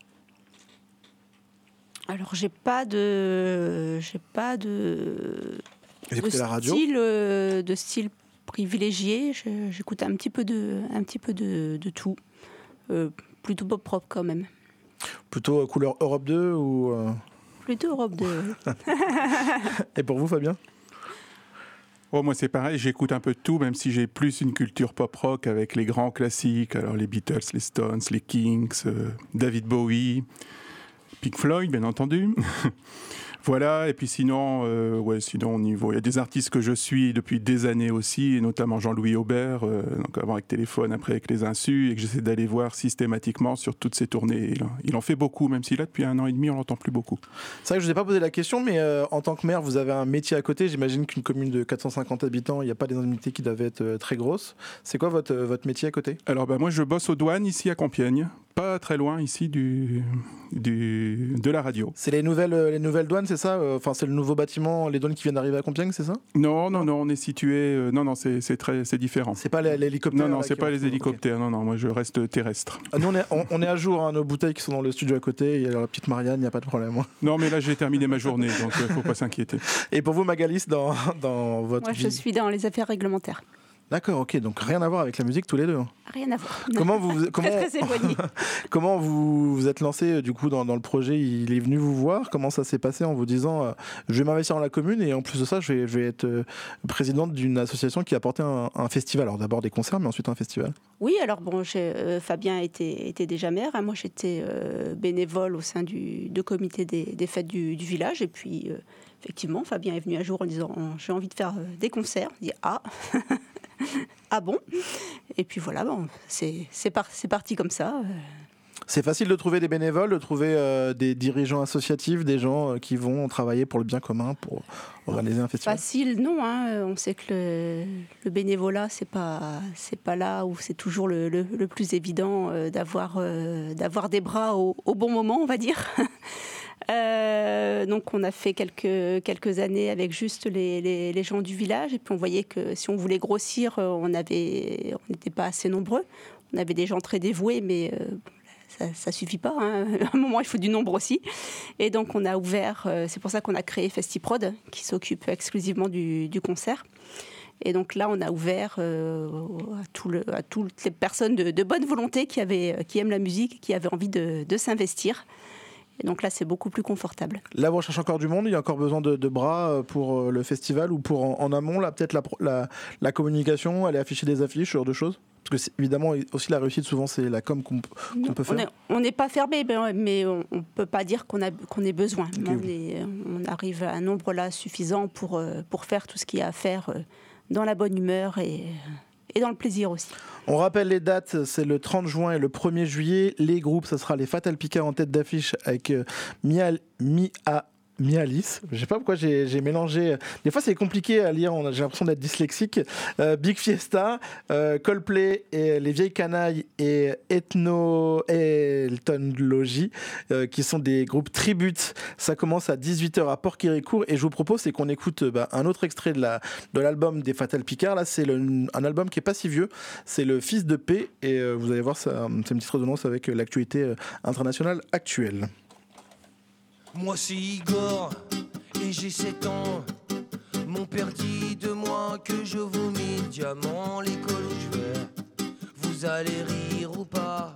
Alors, j'ai pas de, j'ai pas de. Vous écoutez de la radio? Style, euh, de style privilégié. Je, j'écoute un petit peu de, un petit peu de, de tout. Euh, plutôt pop rock quand même. Plutôt couleur Europe deux ou euh... Plutôt Europe deux. Et pour vous, Fabien? Oh, moi c'est pareil, j'écoute un peu de tout, même si j'ai plus une culture pop-rock avec les grands classiques, alors les Beatles, les Stones, les Kings, euh, David Bowie, Pink Floyd, bien entendu. Voilà, et puis sinon, euh, ouais, sinon au niveau, il y a des artistes que je suis depuis des années aussi, et notamment Jean-Louis Aubert, euh, donc avant avec Téléphone, après avec Les Insus, et que j'essaie d'aller voir systématiquement sur toutes ses tournées. Il en, il en fait beaucoup, même si là, depuis un an et demi, on l'entend plus beaucoup. C'est vrai que je vous ai pas posé la question, mais euh, en tant que maire, vous avez un métier à côté. J'imagine qu'une commune de quatre cent cinquante habitants, il n'y a pas des indemnités qui doivent être euh, très grosses. C'est quoi votre, euh, votre métier à côté? Alors, bah, moi, je bosse aux douanes ici à Compiègne, pas très loin ici du, du, de la radio. C'est les nouvelles, les nouvelles douanes, c'est ça Enfin, c'est le nouveau bâtiment, les drones qui viennent d'arriver à Compiègne, c'est ça? Non, non, non, on est situé. Euh, non, non, c'est, c'est très, c'est différent. C'est pas l'hélicoptère? Non, non, là, c'est qui pas ont- les hélicoptères. Okay. Non, non, moi je reste terrestre. Ah, nous, on est, on, on est à jour, hein, nos bouteilles qui sont dans le studio à côté. Il y a la petite Marianne, il n'y a pas de problème. Hein. Non, mais là j'ai terminé ma journée, donc il euh, faut pas s'inquiéter. Et pour vous, Magali, dans, dans votre Moi, vie... je suis dans les affaires réglementaires. D'accord, ok, donc rien à voir avec la musique tous les deux. Rien à voir. Comment vous, comment, Très, très éloigné. comment vous vous êtes lancé du coup dans, dans le projet? Il est venu vous voir. Comment ça s'est passé en vous disant euh, je vais m'investir dans la commune et en plus de ça, je vais, je vais être euh, présidente d'une association qui a porté un, un festival. Alors d'abord des concerts, mais ensuite un festival. Oui, alors bon, j'ai, euh, Fabien était, était déjà maire. Hein, moi, j'étais euh, bénévole au sein du de comité des, des fêtes du, du village. Et puis, euh, effectivement, Fabien est venu un jour en disant j'ai envie de faire euh, des concerts. On dit ah. Ah bon? Et puis voilà, bon, c'est, c'est, par, c'est parti comme ça. C'est facile de trouver des bénévoles, de trouver euh, des dirigeants associatifs, des gens euh, qui vont travailler pour le bien commun, pour organiser un festival. Facile, non. Hein. On sait que le, le bénévolat, c'est pas, c'est pas là où c'est toujours le, le, le plus évident euh, d'avoir, euh, d'avoir des bras au, au bon moment, on va dire. Euh, donc on a fait quelques, quelques années avec juste les, les, les gens du village et puis on voyait que si on voulait grossir, on avait, on n'était pas assez nombreux. On avait des gens très dévoués, mais euh, ça ne suffit pas. Hein. À un moment, il faut du nombre aussi. Et donc on a ouvert, euh, c'est pour ça qu'on a créé FestiProd, qui s'occupe exclusivement du, du concert. Et donc là, on a ouvert euh, à, tout le, à toutes les personnes de, de bonne volonté qui, avaient, qui aiment la musique, qui avaient envie de, de s'investir. Et donc là, c'est beaucoup plus confortable. Là, vous recherchez encore du monde? Il y a encore besoin de, de bras pour le festival ou pour en, en amont, là, peut-être la, la, la communication, aller afficher des affiches, ce genre de choses? Parce que c'est, évidemment, aussi la réussite, souvent, c'est la com qu'on, qu'on non, peut faire. On n'est pas fermé, mais on ne peut pas dire qu'on, a, qu'on ait besoin. Okay. On, est, on arrive à un nombre là suffisant pour, pour faire tout ce qu'il y a à faire dans la bonne humeur et... et dans le plaisir aussi. On rappelle les dates, c'est le trente juin et le premier juillet. Les groupes, ça sera les Fatal Picard en tête d'affiche avec euh, Mia, Mia, Mialis. Je sais pas pourquoi j'ai, j'ai mélangé. Des fois, c'est compliqué à lire, on a, j'ai l'impression d'être dyslexique. Euh, Big Fiesta, euh, Coldplay, et Les Vieilles Canailles et Ethno Eltonlogy, euh, qui sont des groupes tributes. Ça commence à dix-huit heures à Port-Quéricourt et je vous propose c'est qu'on écoute bah, un autre extrait de, la, de l'album des Fatal Picard. Là, c'est le, un album qui est pas si vieux. C'est Le Fils de Paix et euh, vous allez voir, ça, c'est une petite résonance avec l'actualité euh, internationale actuelle. Moi c'est Igor et j'ai sept ans. Mon père dit de moi que je vomis le diamant. L'école où je vais, vous allez rire ou pas,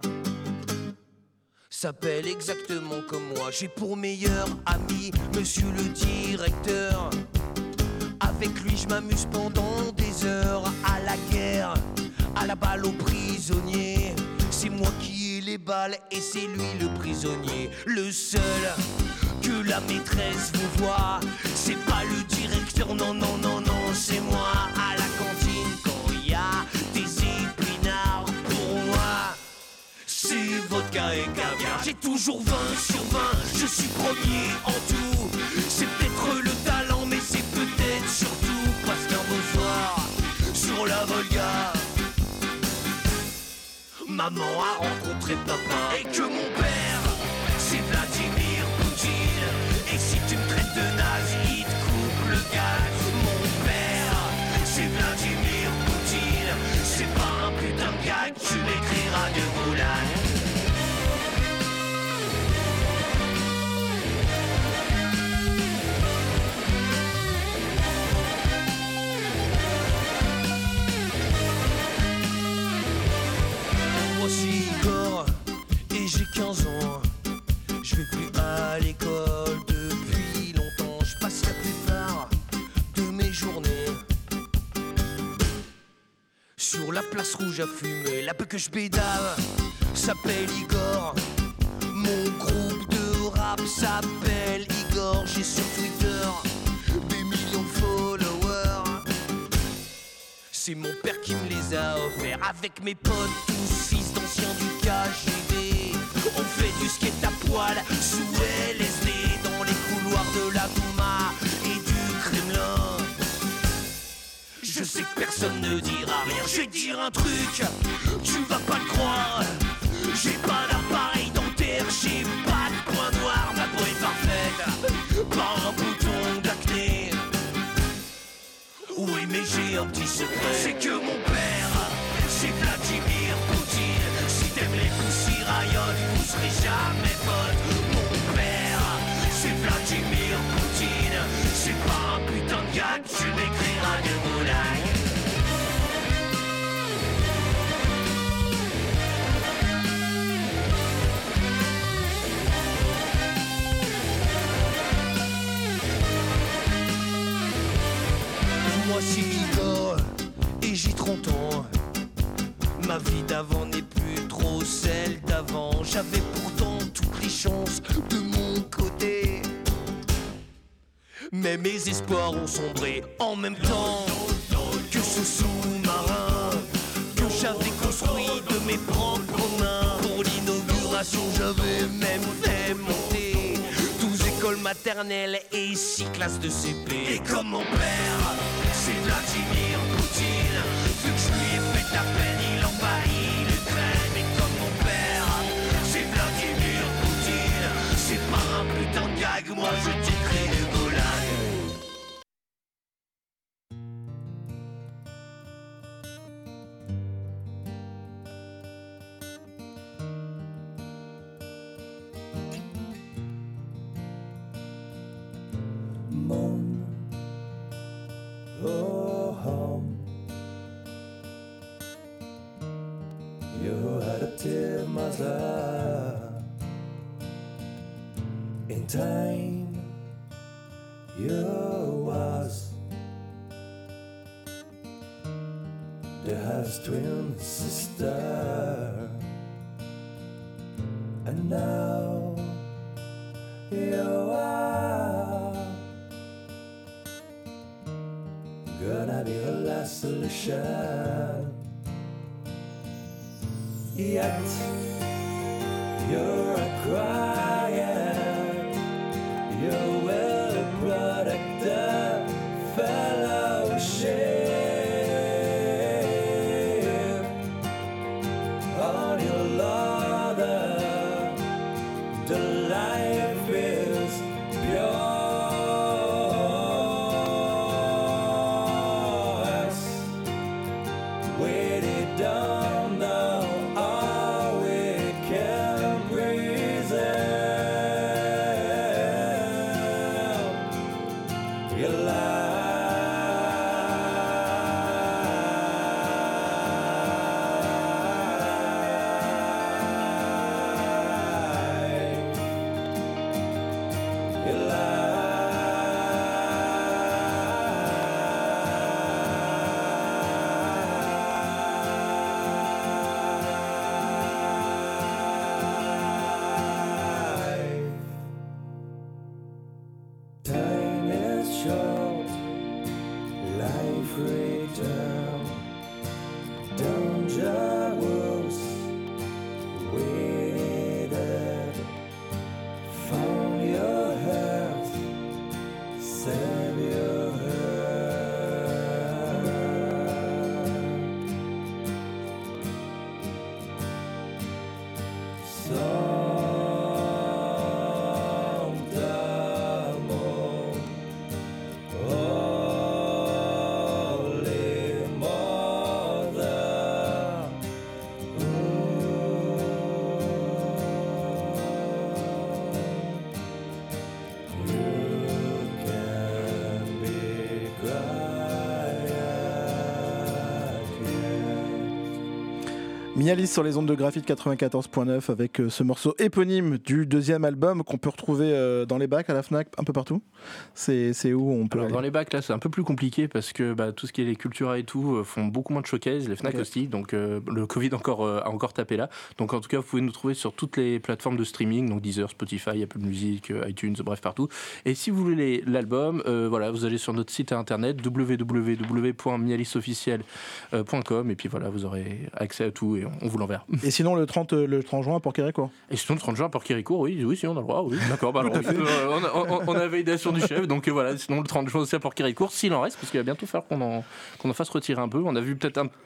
s'appelle exactement comme moi. J'ai pour meilleur ami monsieur le directeur. Avec lui je m'amuse pendant des heures. À la guerre, à la balle aux prisonniers. C'est moi qui ai les balles et c'est lui le prisonnier. Le seul que la maîtresse vous voit, c'est pas le directeur, non, non, non, non, c'est moi. À la cantine, quand il y a des épinards, pour moi, c'est vodka et caviar. J'ai toujours vingt sur vingt, je suis premier en tout. C'est peut-être le talent, mais c'est peut-être surtout parce qu'un beau soir, sur la Volga, maman a rencontré papa et que mon père, c'est Vladimir Poutine. Et si tu me traites de naze, il te coupe le gaz. Mon père, c'est Vladimir Poutine. C'est pas un putain de gag, tu m'écriras de Moulin. Moi c'est Igor et j'ai quinze ans. Je vais plus à l'école depuis longtemps. Je passe la plupart de mes journées sur la place rouge à fumer. La peu que je bédave s'appelle Igor. Mon groupe de rap s'appelle Igor. J'ai sur Twitter des millions de followers. C'est mon père qui me les a offerts. Avec mes potes, tous fils d'anciens du K G B. On fait du skate à poil sous L S D dans les couloirs de la Douma et du Kremlin. Je sais que personne ne dira rien. Je vais te dire un truc, tu vas pas le croire. J'ai pas d'appareil dentaire, j'ai pas de point noir. Ma peau est parfaite, pas un j'ai un petit secret. C'est que mon père, c'est Vladimir Poutine. Si t'aimes les poussis rayotes, vous serez jamais potes. Mon père, c'est Vladimir Poutine. C'est pas un putain de gag, tu m'écriras de moulaille. Moi c'est Igor et j'ai trente ans. Ma vie d'avant n'est plus trop celle d'avant. J'avais pourtant toutes les chances de mon côté, mais mes espoirs ont sombré en même temps que ce sous-marin que j'avais construit de mes propres mains. Pour l'inauguration j'avais même fait monter douze écoles maternelles et six classes de C P. Et comme mon père, c'est Vladimir Poutine, vu que je lui ai fait la peine, il envahit l'Ukraine. Et comme mon père, c'est Vladimir Poutine, c'est pas un putain de gag, moi je t'écris du Golan. Oh, home. You had a tear mother. In time, you was the house twin sister, and now you are gonna be the last solution. Yet you're crying, you will protect the fellowship on your ladder. The life is pure. Mialis sur les ondes de Graphite quatre-vingt-quatorze point neuf avec euh, ce morceau éponyme du deuxième album qu'on peut retrouver euh, dans les bacs, à la Fnac, un peu partout. C'est, c'est où on peut Alors, aller dans les bacs, là, c'est un peu plus compliqué parce que bah, tout ce qui est les Cultura et tout euh, font beaucoup moins de showcase, les Fnac Ok. aussi, donc euh, le Covid encore, euh, a encore tapé là. Donc en tout cas, vous pouvez nous trouver sur toutes les plateformes de streaming, donc Deezer, Spotify, Apple Music, euh, iTunes, bref, partout. Et si vous voulez l'album, euh, voilà, vous allez sur notre site internet w w w point mialis officiel point com et puis voilà, vous aurez accès à tout et on, on vous l'enverra. Et sinon, le trente, le trente juin, pour Quéricourt. Et sinon, le trente juin, Port Quéricourt, oui, oui, si, on a le droit, oui. D'accord, bah alors, oui, euh, on, a, on, on a validation du chef, donc euh, voilà, sinon, le trente juin aussi à Port Quéricourt, s'il en reste, parce qu'il va bientôt falloir qu'on en, qu'on en fasse retirer un peu. On a vu peut-être un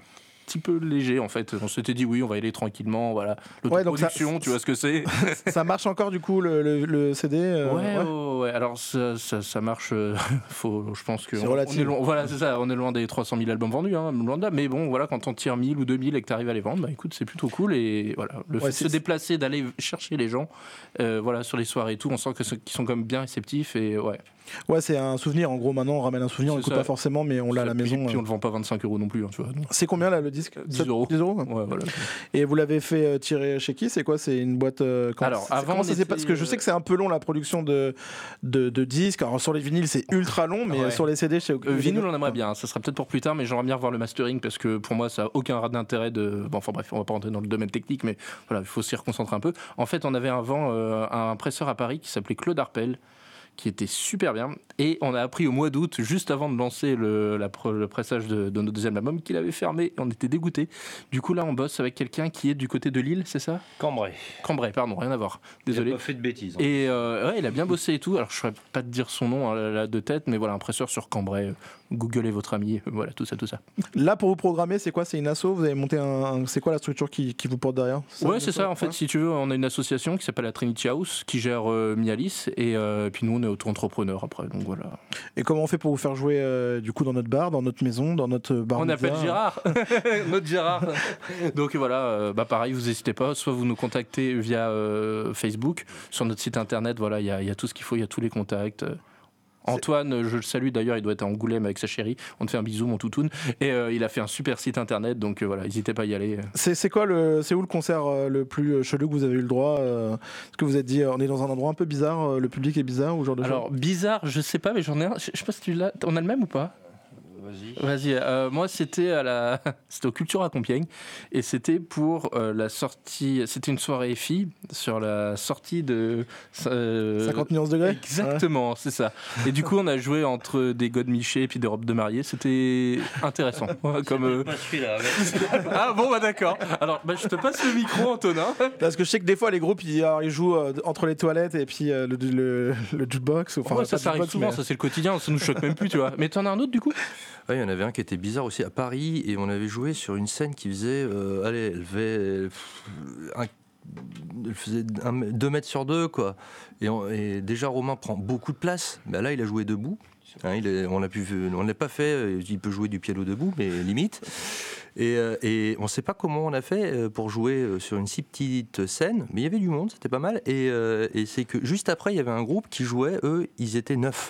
petit peu léger en fait. On s'était dit oui, on va y aller tranquillement, voilà. Ouais, donc ça- L'autoproduction, tu vois ce que c'est. Ça marche encore du coup le, le- le C D euh, Ouais, ouais. ouais, ouais. Alors ça, ça, ça marche. euh, faut, je pense que C'est on- relatif. on est loin, voilà, c'est ça. On est loin des trois cent mille albums vendus, hein, loin de là. Mais bon, voilà, quand on tire mille ou deux mille et que tu arrives à les vendre, bah écoute, c'est plutôt cool. Et voilà, le Ouais, fait de c'est- se déplacer, d'aller chercher les gens, euh, voilà, sur les soirées et tout, on sent que ceux qui sont quand même bien réceptifs et ouais. Ouais, c'est un souvenir. En gros, maintenant, on ramène un souvenir. On C'est l'écoute ça. pas forcément, mais on l'a à la Puis- maison. Puis, on euh. le vend pas vingt-cinq euros non plus, hein, tu vois. donc. C'est combien là le disque dix sept- euros. dix euros. Ouais, voilà. Et vous l'avez fait euh, tirer chez qui? C'est quoi? C'est une boîte. euh, quand- Alors, c'est- avant, comment on ça s'est était, pas- Parce que je sais que c'est un peu long la production de, de, de disques. Alors, sur les vinyles, c'est ultra long, mais Ouais. euh, sur les C D, je sais Euh, vinyle, on aimerait bien. Ça sera peut-être pour plus tard, mais j'aimerais bien revoir le mastering parce que pour moi, ça n'a aucun rat d'intérêt de. Bon, enfin bref, on va pas rentrer dans le domaine technique, mais voilà, il faut s'y reconcentrer un peu. En fait, on avait avant euh, un presseur à Paris qui s'appelait Claude Arpel, qui était super bien. Et on a appris au mois d'août, juste avant de lancer le, la, le pressage de, de notre deuxième album, qu'il avait fermé. Et on était dégoûtés. Du coup, là, on bosse avec quelqu'un qui est du côté de Lille, c'est ça? Cambrai. Cambrai, pardon, rien à voir. Désolé. Il a pas fait de bêtises. hein. Et euh, ouais, il a bien bossé et tout. Alors, je ne saurais pas te dire son nom hein, là, de tête, mais voilà, un presseur sur Cambrai. Googlez votre ami, euh, voilà, tout ça, tout ça. Là, pour vous programmer, c'est quoi? C'est une asso? Vous avez monté un. un- C'est quoi la structure qui, qui vous porte derrière? Ouais, c'est ça. En fait, Ouais. si tu veux, on a une association qui s'appelle la Trinity House qui gère euh, Mialis et euh, puis nous, on est auto-entrepreneurs après. Donc voilà. Et comment on fait pour vous faire jouer euh, du coup dans notre bar, dans notre maison, dans notre bar? On pizza appelle Gérard, notre Gérard. Donc voilà, euh, bah pareil, vous n'hésitez pas. Soit vous nous contactez via euh, Facebook, sur notre site internet. Voilà, il y, a- il y a tout ce qu'il faut, il y a tous les contacts. Antoine, je le salue d'ailleurs, il doit être à Angoulême avec sa chérie. On te fait un bisou, mon toutoune. Et euh, il a fait un super site internet, donc euh, voilà, n'hésitez pas à y aller. C'est c'est quoi le c'est où le concert euh, le plus euh, chelou que vous avez eu le droit euh, Est-ce que vous êtes dit euh, on est dans un endroit un peu bizarre, euh, le public est bizarre ou ce genre de Alors choses? bizarre, je sais pas, mais j'en ai un. Je je sais pas si tu l'as. On a le même ou pas? Vas-y. Vas-y, euh, moi c'était à la, c'était au Cultura à Compiègne et c'était pour euh, la sortie, c'était une soirée filles sur la sortie de euh, cinquante nuances degrés. Exactement, c'est ça. Et du coup, on a joué entre des godemichés et puis des robes de mariée. C'était intéressant. Ouais, comme euh, Pas celui-là. avec- ah bon bah d'accord. Alors bah, je te passe le micro, Antonin. Parce que je sais que des fois les groupes ils, alors, ils jouent euh, entre les toilettes et puis euh, le, le, le jukebox. Enfin Ouais, pas ça, le ça arrive jukebox, souvent. mais- Ça c'est le quotidien. Ça nous choque même plus, tu vois. Mais t'en as un autre du coup? Ouais, il y en avait un qui était bizarre aussi à Paris et on avait joué sur une scène qui faisait, euh, allez, elle faisait, pff, un- elle faisait un- deux mètres sur deux quoi. Et, on- et déjà Romain prend beaucoup de place. Bah là, il a joué debout. Hein, il est- on l'a pu, on l'a pas fait. Il peut jouer du piano debout, mais limite. Et, euh, et on ne sait pas comment on a fait euh, pour jouer euh, sur une si petite scène, mais il y avait du monde, c'était pas mal. Et, euh, et c'est que juste après, il y avait un groupe qui jouait. Eux, ils étaient neuf.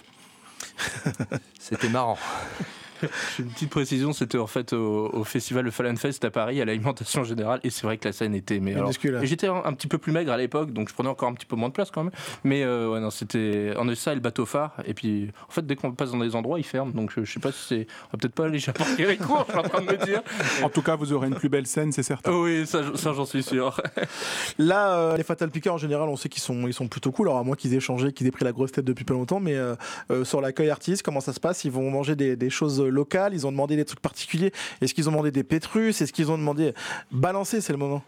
C'était marrant. J'ai une petite précision, c'était en fait au, au festival Le Fallenfest à Paris, à l'alimentation générale, et c'est vrai que la scène était. Mais alors, Minuscule. et j'étais un, un petit peu plus maigre à l'époque, donc je prenais encore un petit peu moins de place quand même. Mais euh, ouais, non, c'était. On a ça et le bateau phare, et puis en fait, dès qu'on passe dans des endroits, ils ferment, donc je, je sais pas si c'est. On va peut-être pas aller chez Porquericourt, je suis en train de me dire. En tout cas, vous aurez une plus belle scène, c'est certain. Oh oui, ça, ça j'en suis sûr. Là, euh, les Fatal Pickers en général, on sait qu'ils sont, ils sont plutôt cool. Alors à moins qu'ils aient changé, qu'ils aient pris la grosse tête depuis pas longtemps, mais euh, euh, sur l'accueil artiste, comment ça se passe? Ils vont manger des, des choses locales, ils ont demandé des trucs particuliers. Est-ce qu'ils ont demandé des pétrus? Est-ce qu'ils ont demandé balancer? C'est le moment.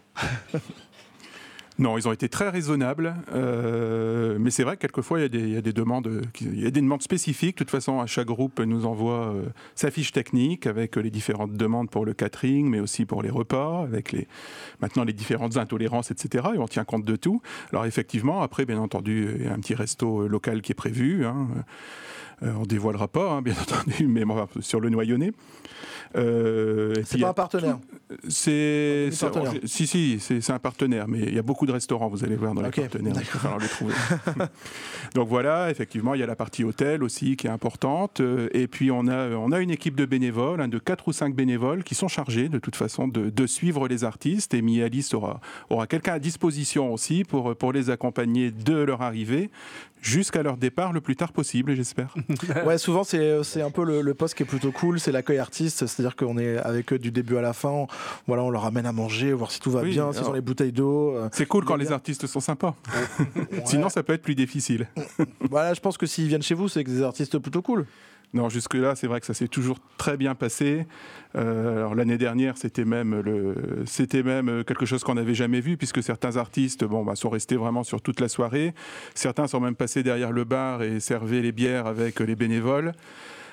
Non, ils ont été très raisonnables, euh, mais c'est vrai que quelquefois il y a des, il y a des demandes, qui- il y a des demandes spécifiques. De toute façon, à chaque groupe nous envoie euh, sa fiche technique avec les différentes demandes pour le catering, mais aussi pour les repas, avec les maintenant les différentes intolérances, et cetera. Et on tient compte de tout. Alors effectivement, après, bien entendu, il y a un petit resto local qui est prévu. Hein. Euh, on dévoilera pas, hein, bien entendu, mais bon, sur le Noyonnais. Euh, et C'est puis, pas un partenaire. c'est, Un c'est- partenaire. si si, c'est, c'est un partenaire, mais il y a beaucoup de restaurants, vous allez voir dans Ok, les partenaires, il va d'accord. falloir les trouver. Donc voilà, effectivement, il y a la partie hôtel aussi qui est importante, euh, et puis on a on a une équipe de bénévoles, hein, de quatre ou cinq bénévoles qui sont chargés de toute façon de, de suivre les artistes, et Mialis aura aura quelqu'un à disposition aussi pour pour les accompagner de leur arrivée jusqu'à leur départ le plus tard possible, j'espère. Ouais, souvent c'est c'est un peu le, le poste qui est plutôt cool, c'est l'accueil artiste, c'est-à-dire qu'on est avec eux du début à la fin. On, voilà, on leur amène à manger, voir si tout va Oui, bien, s'ils alors- ont les bouteilles d'eau. euh. C'est cool quand Il y a les bien- artistes sont sympas. Ouais. Sinon, ça peut être plus difficile. Voilà, je pense que s'ils viennent chez vous, c'est que des artistes plutôt cool. Non, jusque-là, c'est vrai que ça s'est toujours très bien passé. Euh, alors, l'année dernière, c'était même, le, c'était même quelque chose qu'on n'avait jamais vu, puisque certains artistes bon, bah, sont restés vraiment sur toute la soirée. Certains sont même passés derrière le bar et servaient les bières avec les bénévoles.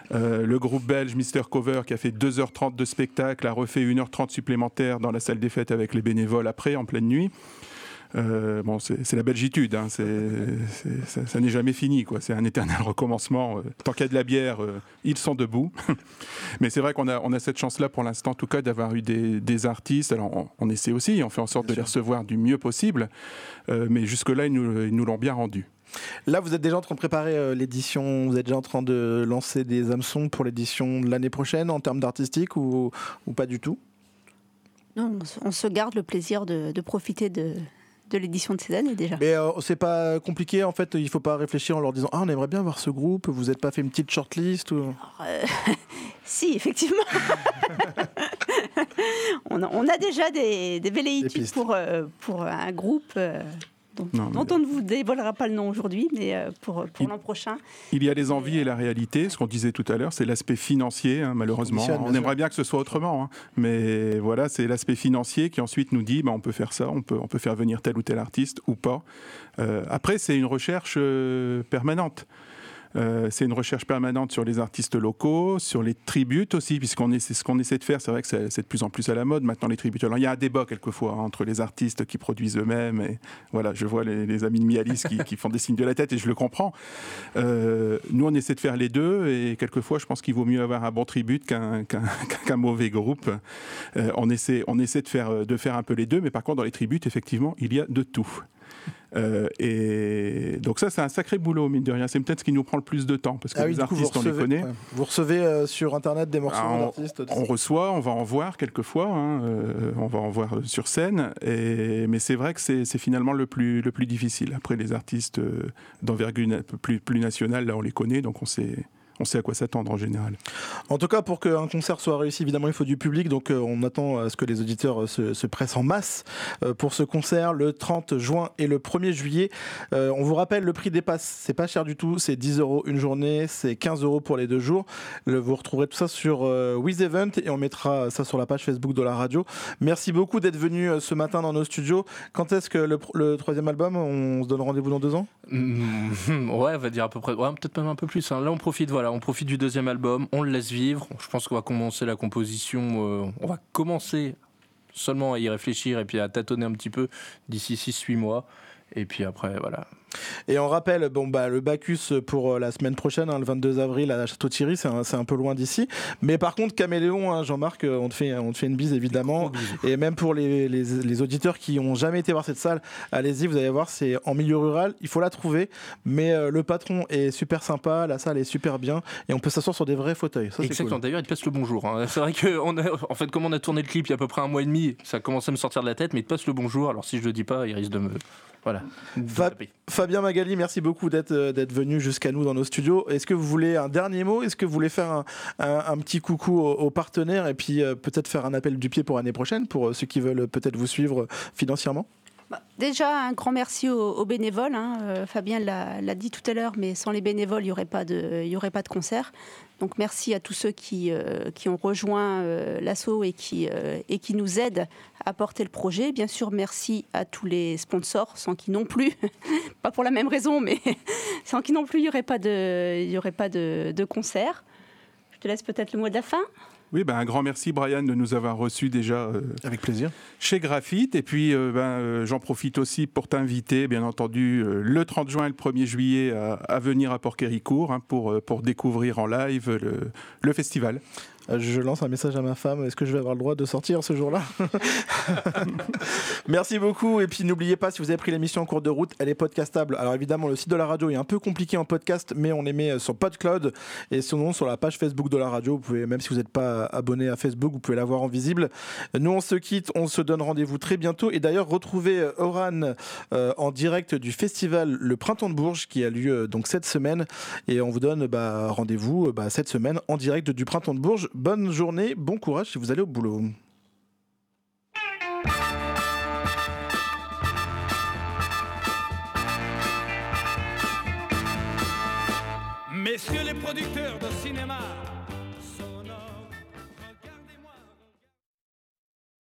Euh, le groupe belge Mister Cover qui a fait deux heures trente de spectacle a refait une heure trente supplémentaire dans la salle des fêtes avec les bénévoles après, en pleine nuit. Euh, bon, c'est, c'est la belgitude, hein, c'est, c'est, ça, ça n'est jamais fini, quoi. C'est un éternel recommencement. Euh, tant qu'il y a de la bière, euh, ils sont debout. Mais c'est vrai qu'on a, on a cette chance-là pour l'instant, en tout cas, d'avoir eu des, des artistes. Alors, on, on essaie aussi, on fait en sorte bien de sûr. les recevoir du mieux possible. Euh, mais jusque-là, ils nous, ils nous l'ont bien rendu. Là, vous êtes déjà en train de préparer euh, l'édition, vous êtes déjà en train de lancer des hameçons pour l'édition de l'année prochaine en termes d'artistique ou, ou pas du tout ? Non, on se garde le plaisir de, de profiter de, de l'édition de ces années déjà. Mais euh, c'est pas compliqué en fait, il ne faut pas réfléchir en leur disant « Ah, on aimerait bien voir ce groupe, vous n'êtes pas fait une petite shortlist ou... » Alors, euh, si, effectivement. on, a, on a déjà des, des velléitudes pour, euh, pour un groupe... Euh, dont, non, dont on ne vous dévoilera pas le nom aujourd'hui, mais euh, pour, pour il, l'an prochain. Il y a les envies et la réalité. Ce qu'on disait tout à l'heure, c'est l'aspect financier, hein, malheureusement. On aimerait bien que ce soit autrement, hein, mais voilà, c'est l'aspect financier qui ensuite nous dit bah, on peut faire ça, on peut, on peut faire venir tel ou tel artiste ou pas. Euh, après, c'est une recherche euh, permanente. Euh, c'est une recherche permanente sur les artistes locaux, sur les tributes aussi, puisqu'on est, c'est ce qu'on essaie de faire. C'est vrai que c'est, c'est de plus en plus à la mode maintenant, les tributes. Alors, il y a un débat quelquefois hein, entre les artistes qui produisent eux-mêmes. Et voilà, je vois les, les amis de Mialis qui, qui font des signes de la tête et je le comprends. Euh, nous, on essaie de faire les deux et quelquefois, je pense qu'il vaut mieux avoir un bon tribute qu'un, qu'un, qu'un mauvais groupe. Euh, on, essaie, on essaie de faire, de faire un peu les deux, mais par contre, dans les tributes, effectivement, il y a de tout. Euh, et donc ça c'est un sacré boulot mine de rien, c'est peut-être ce qui nous prend le plus de temps parce que ah oui, les artistes coup, recevez, on les connaît. Ouais. Vous recevez euh, sur internet des morceaux ah, d'artistes. On, on reçoit, on va en voir quelquefois, hein, euh, on va en voir sur scène, et, mais c'est vrai que c'est, c'est finalement le plus, le plus difficile. Après les artistes euh, d'envergure plus, plus nationale, là on les connaît, donc on sait... On sait à quoi s'attendre en général. En tout cas, pour qu'un concert soit réussi, évidemment, il faut du public. Donc, euh, on attend à ce que les auditeurs se, se pressent en masse euh, pour ce concert le trente juin et le premier juillet. Euh, on vous rappelle, le prix des passes, c'est pas cher du tout. C'est dix euros une journée, c'est quinze euros pour les deux jours. Le, vous retrouverez tout ça sur euh, WizEvent et on mettra ça sur la page Facebook de la radio. Merci beaucoup d'être venu euh, ce matin dans nos studios. Quand est-ce que le, le troisième album, on se donne rendez-vous dans deux ans ? mmh, Ouais, on va dire à peu près. Ouais, peut-être même un peu plus. Hein. Là, on profite, voilà. On profite du deuxième album, on le laisse vivre. Je pense qu'on va commencer la composition, euh, on va commencer seulement à y réfléchir et puis à tâtonner un petit peu d'ici six huit mois. Et puis après, voilà. Et on rappelle, bon, bah, le Bacchus pour la semaine prochaine, hein, le vingt-deux avril à Château-Thierry, c'est un, c'est un peu loin d'ici. Mais par contre, Caméléon, hein, Jean-Marc, on te, fait, on te fait une bise évidemment. Et même pour les, les, les auditeurs qui n'ont jamais été voir cette salle, allez-y, vous allez voir, c'est en milieu rural, il faut la trouver. Mais euh, le patron est super sympa, la salle est super bien et on peut s'asseoir sur des vrais fauteuils. Ça, exactement, cool. D'ailleurs, il te passe le bonjour. Hein. C'est vrai que, on a, en fait, comme on a tourné le clip il y a à peu près un mois et demi, ça commence à me sortir de la tête, mais il te passe le bonjour. Alors si je le dis pas, il risque de me. Voilà. Fa- Fabien Magali, merci beaucoup d'être, d'être venu jusqu'à nous dans nos studios. Est-ce que vous voulez un dernier mot ? Est-ce que vous voulez faire un, un, un petit coucou aux, aux partenaires et puis euh, peut-être faire un appel du pied pour l'année prochaine pour ceux qui veulent peut-être vous suivre financièrement ? Bah, déjà, un grand merci aux, aux bénévoles. Hein. Euh, Fabien l'a, l'a dit tout à l'heure, mais sans les bénévoles, il n'y aurait pas de, il y aurait pas de concert. Donc merci à tous ceux qui, euh, qui ont rejoint euh, l'asso et qui, euh, et qui nous aident à porter le projet. Bien sûr, merci à tous les sponsors, sans qui non plus, pas pour la même raison, mais sans qui non plus, il n'y aurait pas de, il y aurait pas de, de concert. Je te laisse peut-être le mot de la fin. Oui, ben, un grand merci Brian de nous avoir reçus déjà euh, avec plaisir chez Graphite. Et puis euh, ben, euh, j'en profite aussi pour t'inviter, bien entendu, euh, le trente juin et le premier juillet à, à venir à Port-Quéricourt hein, pour, pour découvrir en live le, le festival. Je lance un message à ma femme. Est-ce que je vais avoir le droit de sortir ce jour-là ? Merci beaucoup. Et puis n'oubliez pas, si vous avez pris l'émission en cours de route, elle est podcastable. Alors évidemment, le site de la radio est un peu compliqué en podcast, mais on les met sur PodCloud et sinon sur la page Facebook de la radio. Vous pouvez, même si vous n'êtes pas abonné à Facebook, vous pouvez la voir en visible. Nous, on se quitte. On se donne rendez-vous très bientôt. Et d'ailleurs, retrouvez Oran euh, en direct du festival Le Printemps de Bourges qui a lieu euh, donc cette semaine. Et on vous donne bah, rendez-vous bah, cette semaine en direct du Printemps de Bourges. Bonne journée, bon courage si vous allez au boulot. Messieurs les producteurs de cinéma,